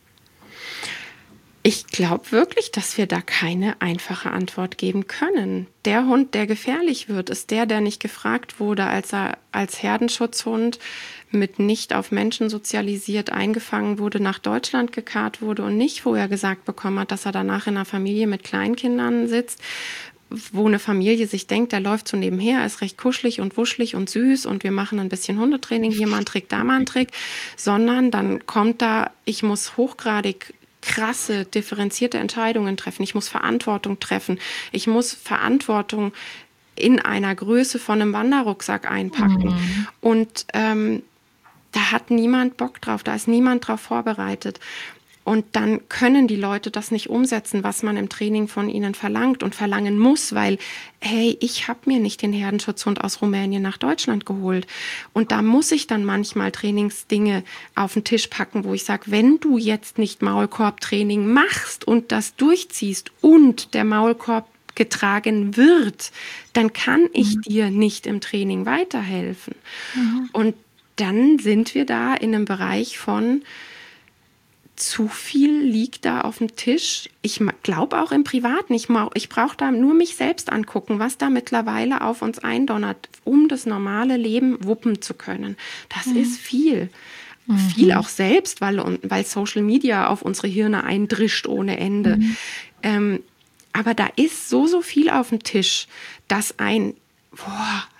Ich glaube wirklich, dass wir da keine einfache Antwort geben können. Der Hund, der gefährlich wird, ist der, der nicht gefragt wurde, als er als Herdenschutzhund mit nicht auf Menschen sozialisiert eingefangen wurde, nach Deutschland gekarrt wurde und nicht vorher gesagt bekommen hat, dass er danach in einer Familie mit Kleinkindern sitzt, wo eine Familie sich denkt, der läuft so nebenher, ist recht kuschelig und wuschelig und süß und wir machen ein bisschen Hundetraining, hier mal einen Trick, da mal einen Trick, sondern dann kommt da, ich muss hochgradig krasse, differenzierte Entscheidungen treffen. Ich muss Verantwortung treffen. Ich muss Verantwortung in einer Größe von einem Wanderrucksack einpacken. Mhm. Und ähm, da hat niemand Bock drauf, da ist niemand drauf vorbereitet. Und dann können die Leute das nicht umsetzen, was man im Training von ihnen verlangt und verlangen muss, weil, hey, ich habe mir nicht den Herdenschutzhund aus Rumänien nach Deutschland geholt. Und da muss ich dann manchmal Trainingsdinge auf den Tisch packen, wo ich sage, wenn du jetzt nicht Maulkorbtraining machst und das durchziehst und der Maulkorb getragen wird, dann kann ich mhm. dir nicht im Training weiterhelfen. Mhm. Und dann sind wir da in einem Bereich von zu viel liegt da auf dem Tisch. Ich glaube auch im Privaten. Ich, ich brauche da nur mich selbst angucken, was da mittlerweile auf uns eindonnert, um das normale Leben wuppen zu können. Das mhm. ist viel. Mhm. Viel auch selbst, weil, weil Social Media auf unsere Hirne eindrischt ohne Ende. Mhm. Ähm, aber da ist so, so viel auf dem Tisch, dass ein, boah,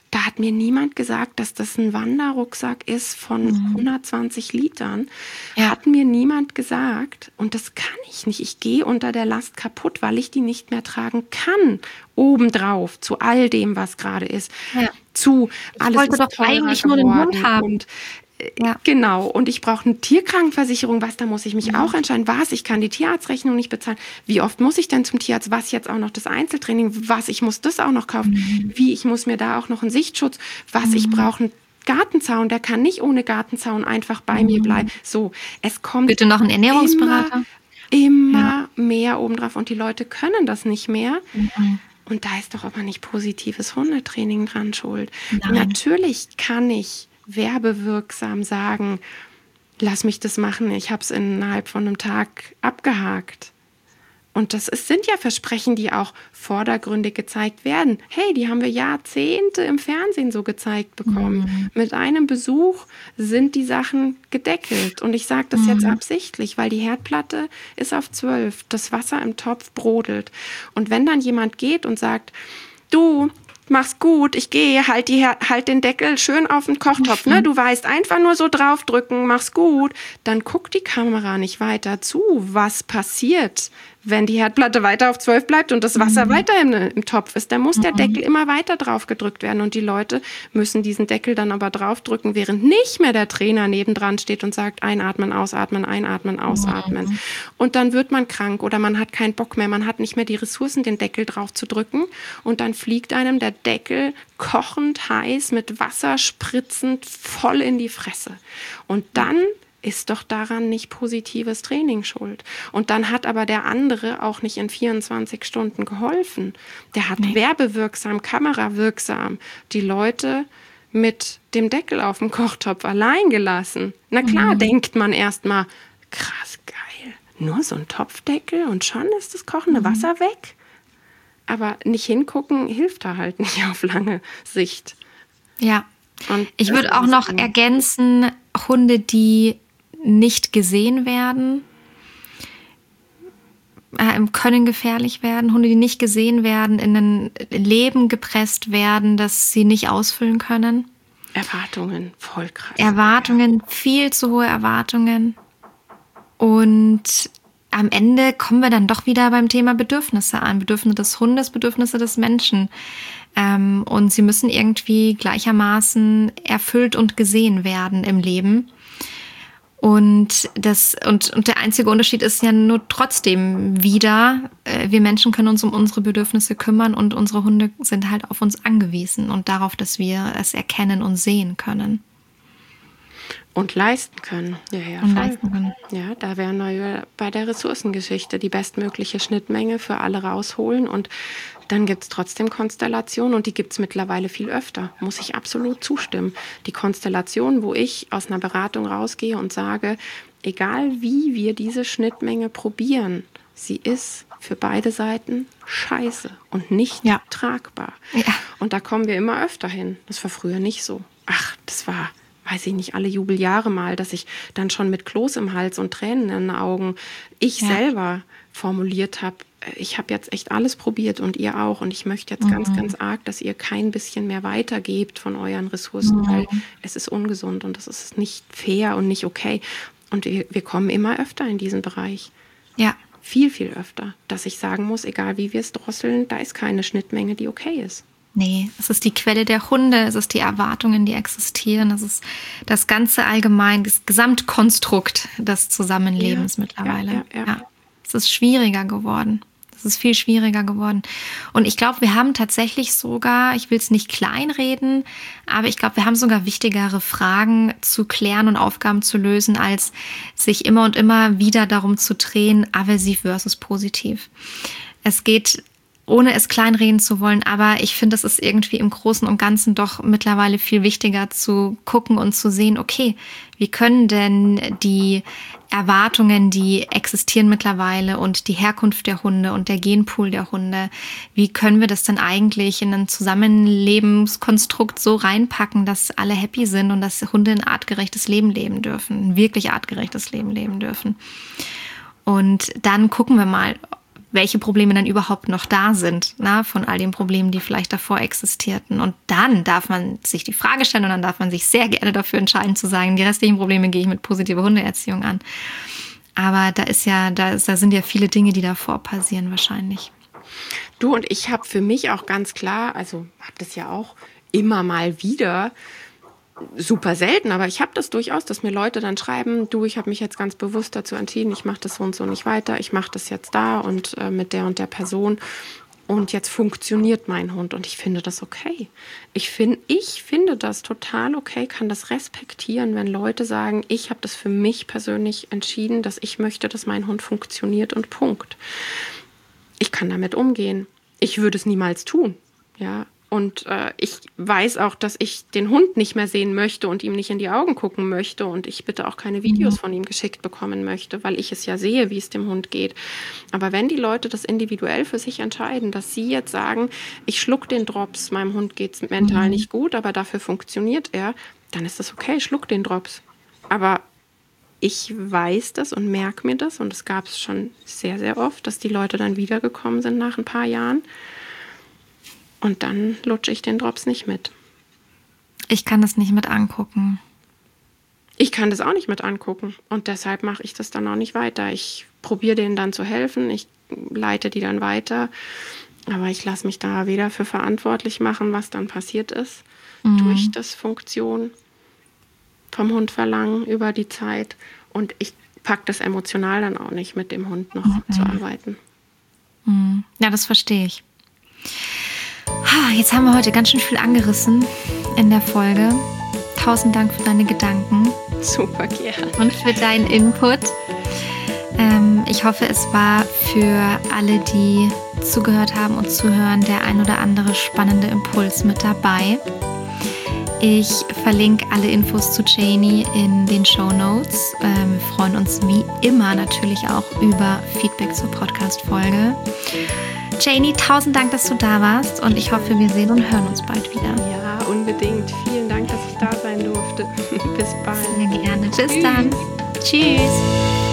Da hat mir niemand gesagt, dass das ein Wanderrucksack ist von mhm. hundertzwanzig Litern. Ja. Hat mir niemand gesagt. Und das kann ich nicht. Ich gehe unter der Last kaputt, weil ich die nicht mehr tragen kann. Obendrauf zu all dem, was gerade ist. Ja. Zu alles ich wollte doch eigentlich nur den Hund haben. Und Ja. Genau, und ich brauche eine Tierkrankenversicherung, was, da muss ich mich mhm. auch entscheiden, was, ich kann die Tierarztrechnung nicht bezahlen, wie oft muss ich denn zum Tierarzt, was jetzt auch noch das Einzeltraining, was, ich muss das auch noch kaufen, mhm. wie, ich muss mir da auch noch einen Sichtschutz, was, mhm. ich brauche einen Gartenzaun, der kann nicht ohne Gartenzaun einfach bei mhm. mir bleiben. So, es kommt bitte noch einen Ernährungsberater. Immer, immer ja. mehr obendrauf und die Leute können das nicht mehr. Mhm. Und da ist doch aber nicht positives Hundetraining dran schuld. Nein. Natürlich kann ich werbewirksam sagen, lass mich das machen, ich habe es innerhalb von einem Tag abgehakt. Und das ist, sind ja Versprechen, die auch vordergründig gezeigt werden. Hey, die haben wir Jahrzehnte im Fernsehen so gezeigt bekommen. Mhm. Mit einem Besuch sind die Sachen gedeckelt. Und ich sage das mhm. jetzt absichtlich, weil die Herdplatte ist auf zwölf, das Wasser im Topf brodelt. Und wenn dann jemand geht und sagt, du, mach's gut, ich gehe, halt, die, halt den Deckel schön auf den Kochtopf, ne? Du weißt, einfach nur so draufdrücken, mach's gut. Dann guckt die Kamera nicht weiter zu, was passiert, wenn die Herdplatte weiter auf zwölf bleibt und das Wasser mhm. weiterhin im Topf ist. Dann muss mhm. der Deckel immer weiter drauf gedrückt werden und die Leute müssen diesen Deckel dann aber draufdrücken, während nicht mehr der Trainer nebendran steht und sagt, einatmen, ausatmen, einatmen, ausatmen. Mhm. Und dann wird man krank oder man hat keinen Bock mehr, man hat nicht mehr die Ressourcen, den Deckel drauf zu drücken und dann fliegt einem der Deckel kochend heiß mit Wasser spritzend voll in die Fresse. Und dann ist doch daran nicht positives Training schuld. Und dann hat aber der andere auch nicht in vierundzwanzig Stunden geholfen. Der hat nee. werbewirksam, kamerawirksam die Leute mit dem Deckel auf dem Kochtopf allein gelassen. Na klar, mhm. denkt man erstmal, krass, geil, nur so ein Topfdeckel und schon ist das kochende mhm. Wasser weg. Aber nicht hingucken hilft da halt nicht auf lange Sicht. Ja, und ich würde auch noch ergänzen, Hunde, die nicht gesehen werden, äh, können gefährlich werden. Hunde, die nicht gesehen werden, in ein Leben gepresst werden, das sie nicht ausfüllen können. Erwartungen, voll krass. Erwartungen, viel zu hohe Erwartungen. Und am Ende kommen wir dann doch wieder beim Thema Bedürfnisse an. Bedürfnisse des Hundes, Bedürfnisse des Menschen. Ähm, und sie müssen irgendwie gleichermaßen erfüllt und gesehen werden im Leben. Und, das, und, und der einzige Unterschied ist ja nur trotzdem wieder, äh, wir Menschen können uns um unsere Bedürfnisse kümmern und unsere Hunde sind halt auf uns angewiesen und darauf, dass wir es erkennen und sehen können. Und leisten können. Ja, ja, und leisten können. Ja, da wären wir bei der Ressourcengeschichte die bestmögliche Schnittmenge für alle rausholen. Und dann gibt es trotzdem Konstellationen und die gibt es mittlerweile viel öfter. Muss ich absolut zustimmen. Die Konstellation, wo ich aus einer Beratung rausgehe und sage, egal wie wir diese Schnittmenge probieren, sie ist für beide Seiten scheiße und nicht ja. tragbar. Ja. Und da kommen wir immer öfter hin. Das war früher nicht so. Ach, das war... weiß ich nicht, alle Jubeljahre mal, dass ich dann schon mit Kloß im Hals und Tränen in den Augen ich ja. selber formuliert habe, ich habe jetzt echt alles probiert und ihr auch und ich möchte jetzt mhm. ganz, ganz arg, dass ihr kein bisschen mehr weitergebt von euren Ressourcen, mhm. weil es ist ungesund und das ist nicht fair und nicht okay. Und wir, wir kommen immer öfter in diesen Bereich. Ja. Viel, viel öfter, dass ich sagen muss, egal wie wir es drosseln, da ist keine Schnittmenge, die okay ist. Nee, es ist die Quelle der Hunde, es ist die Erwartungen, die existieren, es ist das ganze allgemein, das Gesamtkonstrukt des Zusammenlebens ja, mittlerweile. Ja, ja, ja. Ja, es ist schwieriger geworden. Es ist viel schwieriger geworden. Und ich glaube, wir haben tatsächlich sogar, ich will es nicht kleinreden, aber ich glaube, wir haben sogar wichtigere Fragen zu klären und Aufgaben zu lösen, als sich immer und immer wieder darum zu drehen, aversiv versus positiv. Es geht, ohne es kleinreden zu wollen, aber ich finde, es ist irgendwie im Großen und Ganzen doch mittlerweile viel wichtiger zu gucken und zu sehen, okay, wie können denn die Erwartungen, die existieren mittlerweile und die Herkunft der Hunde und der Genpool der Hunde, wie können wir das denn eigentlich in ein Zusammenlebenskonstrukt so reinpacken, dass alle happy sind und dass Hunde ein artgerechtes Leben leben dürfen, ein wirklich artgerechtes Leben leben dürfen. Und dann gucken wir mal, welche Probleme dann überhaupt noch da sind, na, von all den Problemen, die vielleicht davor existierten. Und dann darf man sich die Frage stellen und dann darf man sich sehr gerne dafür entscheiden zu sagen, die restlichen Probleme gehe ich mit positiver Hundeerziehung an. Aber da ist ja, da, ist, da sind ja viele Dinge, die davor passieren wahrscheinlich. Du, und ich habe für mich auch ganz klar, also habe das ja auch immer mal wieder, super selten, aber ich habe das durchaus, dass mir Leute dann schreiben, du, ich habe mich jetzt ganz bewusst dazu entschieden, ich mache das so und so nicht weiter, ich mache das jetzt da und äh, mit der und der Person und jetzt funktioniert mein Hund und ich finde das okay. Ich, find, ich finde das total okay, kann das respektieren, wenn Leute sagen, ich habe das für mich persönlich entschieden, dass ich möchte, dass mein Hund funktioniert und Punkt. Ich kann damit umgehen. Ich würde es niemals tun, ja. Und äh, ich weiß auch, dass ich den Hund nicht mehr sehen möchte und ihm nicht in die Augen gucken möchte und ich bitte auch keine Videos von ihm geschickt bekommen möchte, weil ich es ja sehe, wie es dem Hund geht. Aber wenn die Leute das individuell für sich entscheiden, dass sie jetzt sagen, ich schluck den Drops, meinem Hund geht es mental nicht gut, aber dafür funktioniert er, dann ist das okay, schluck den Drops. Aber ich weiß das und merke mir das und es gab es schon sehr, sehr oft, dass die Leute dann wiedergekommen sind nach ein paar Jahren. Und dann lutsche ich den Drops nicht mit. Ich kann das nicht mit angucken. Ich kann das auch nicht mit angucken. Und deshalb mache ich das dann auch nicht weiter. Ich probiere denen dann zu helfen. Ich leite die dann weiter. Aber ich lasse mich da weder für verantwortlich machen, was dann passiert ist, mhm. durch das Funktion vom Hund verlangen über die Zeit. Und ich packe das emotional dann auch nicht, mit dem Hund noch mhm. zu arbeiten. Mhm. Ja, das verstehe ich. Jetzt haben wir heute ganz schön viel angerissen in der Folge. Tausend Dank für deine Gedanken. Super gerne. Und für deinen Input. Ähm, ich hoffe, es war für alle, die zugehört haben und zuhören, der ein oder andere spannende Impuls mit dabei. Ich verlinke alle Infos zu Janie in den Shownotes. Ähm, wir freuen uns wie immer natürlich auch über Feedback zur Podcast-Folge. Janie, tausend Dank, dass du da warst und ich hoffe, wir sehen und hören uns bald wieder. Ja, unbedingt. Vielen Dank, dass ich da sein durfte. Bis bald. Sehr gerne. Bis Tschüss. Dann. Tschüss.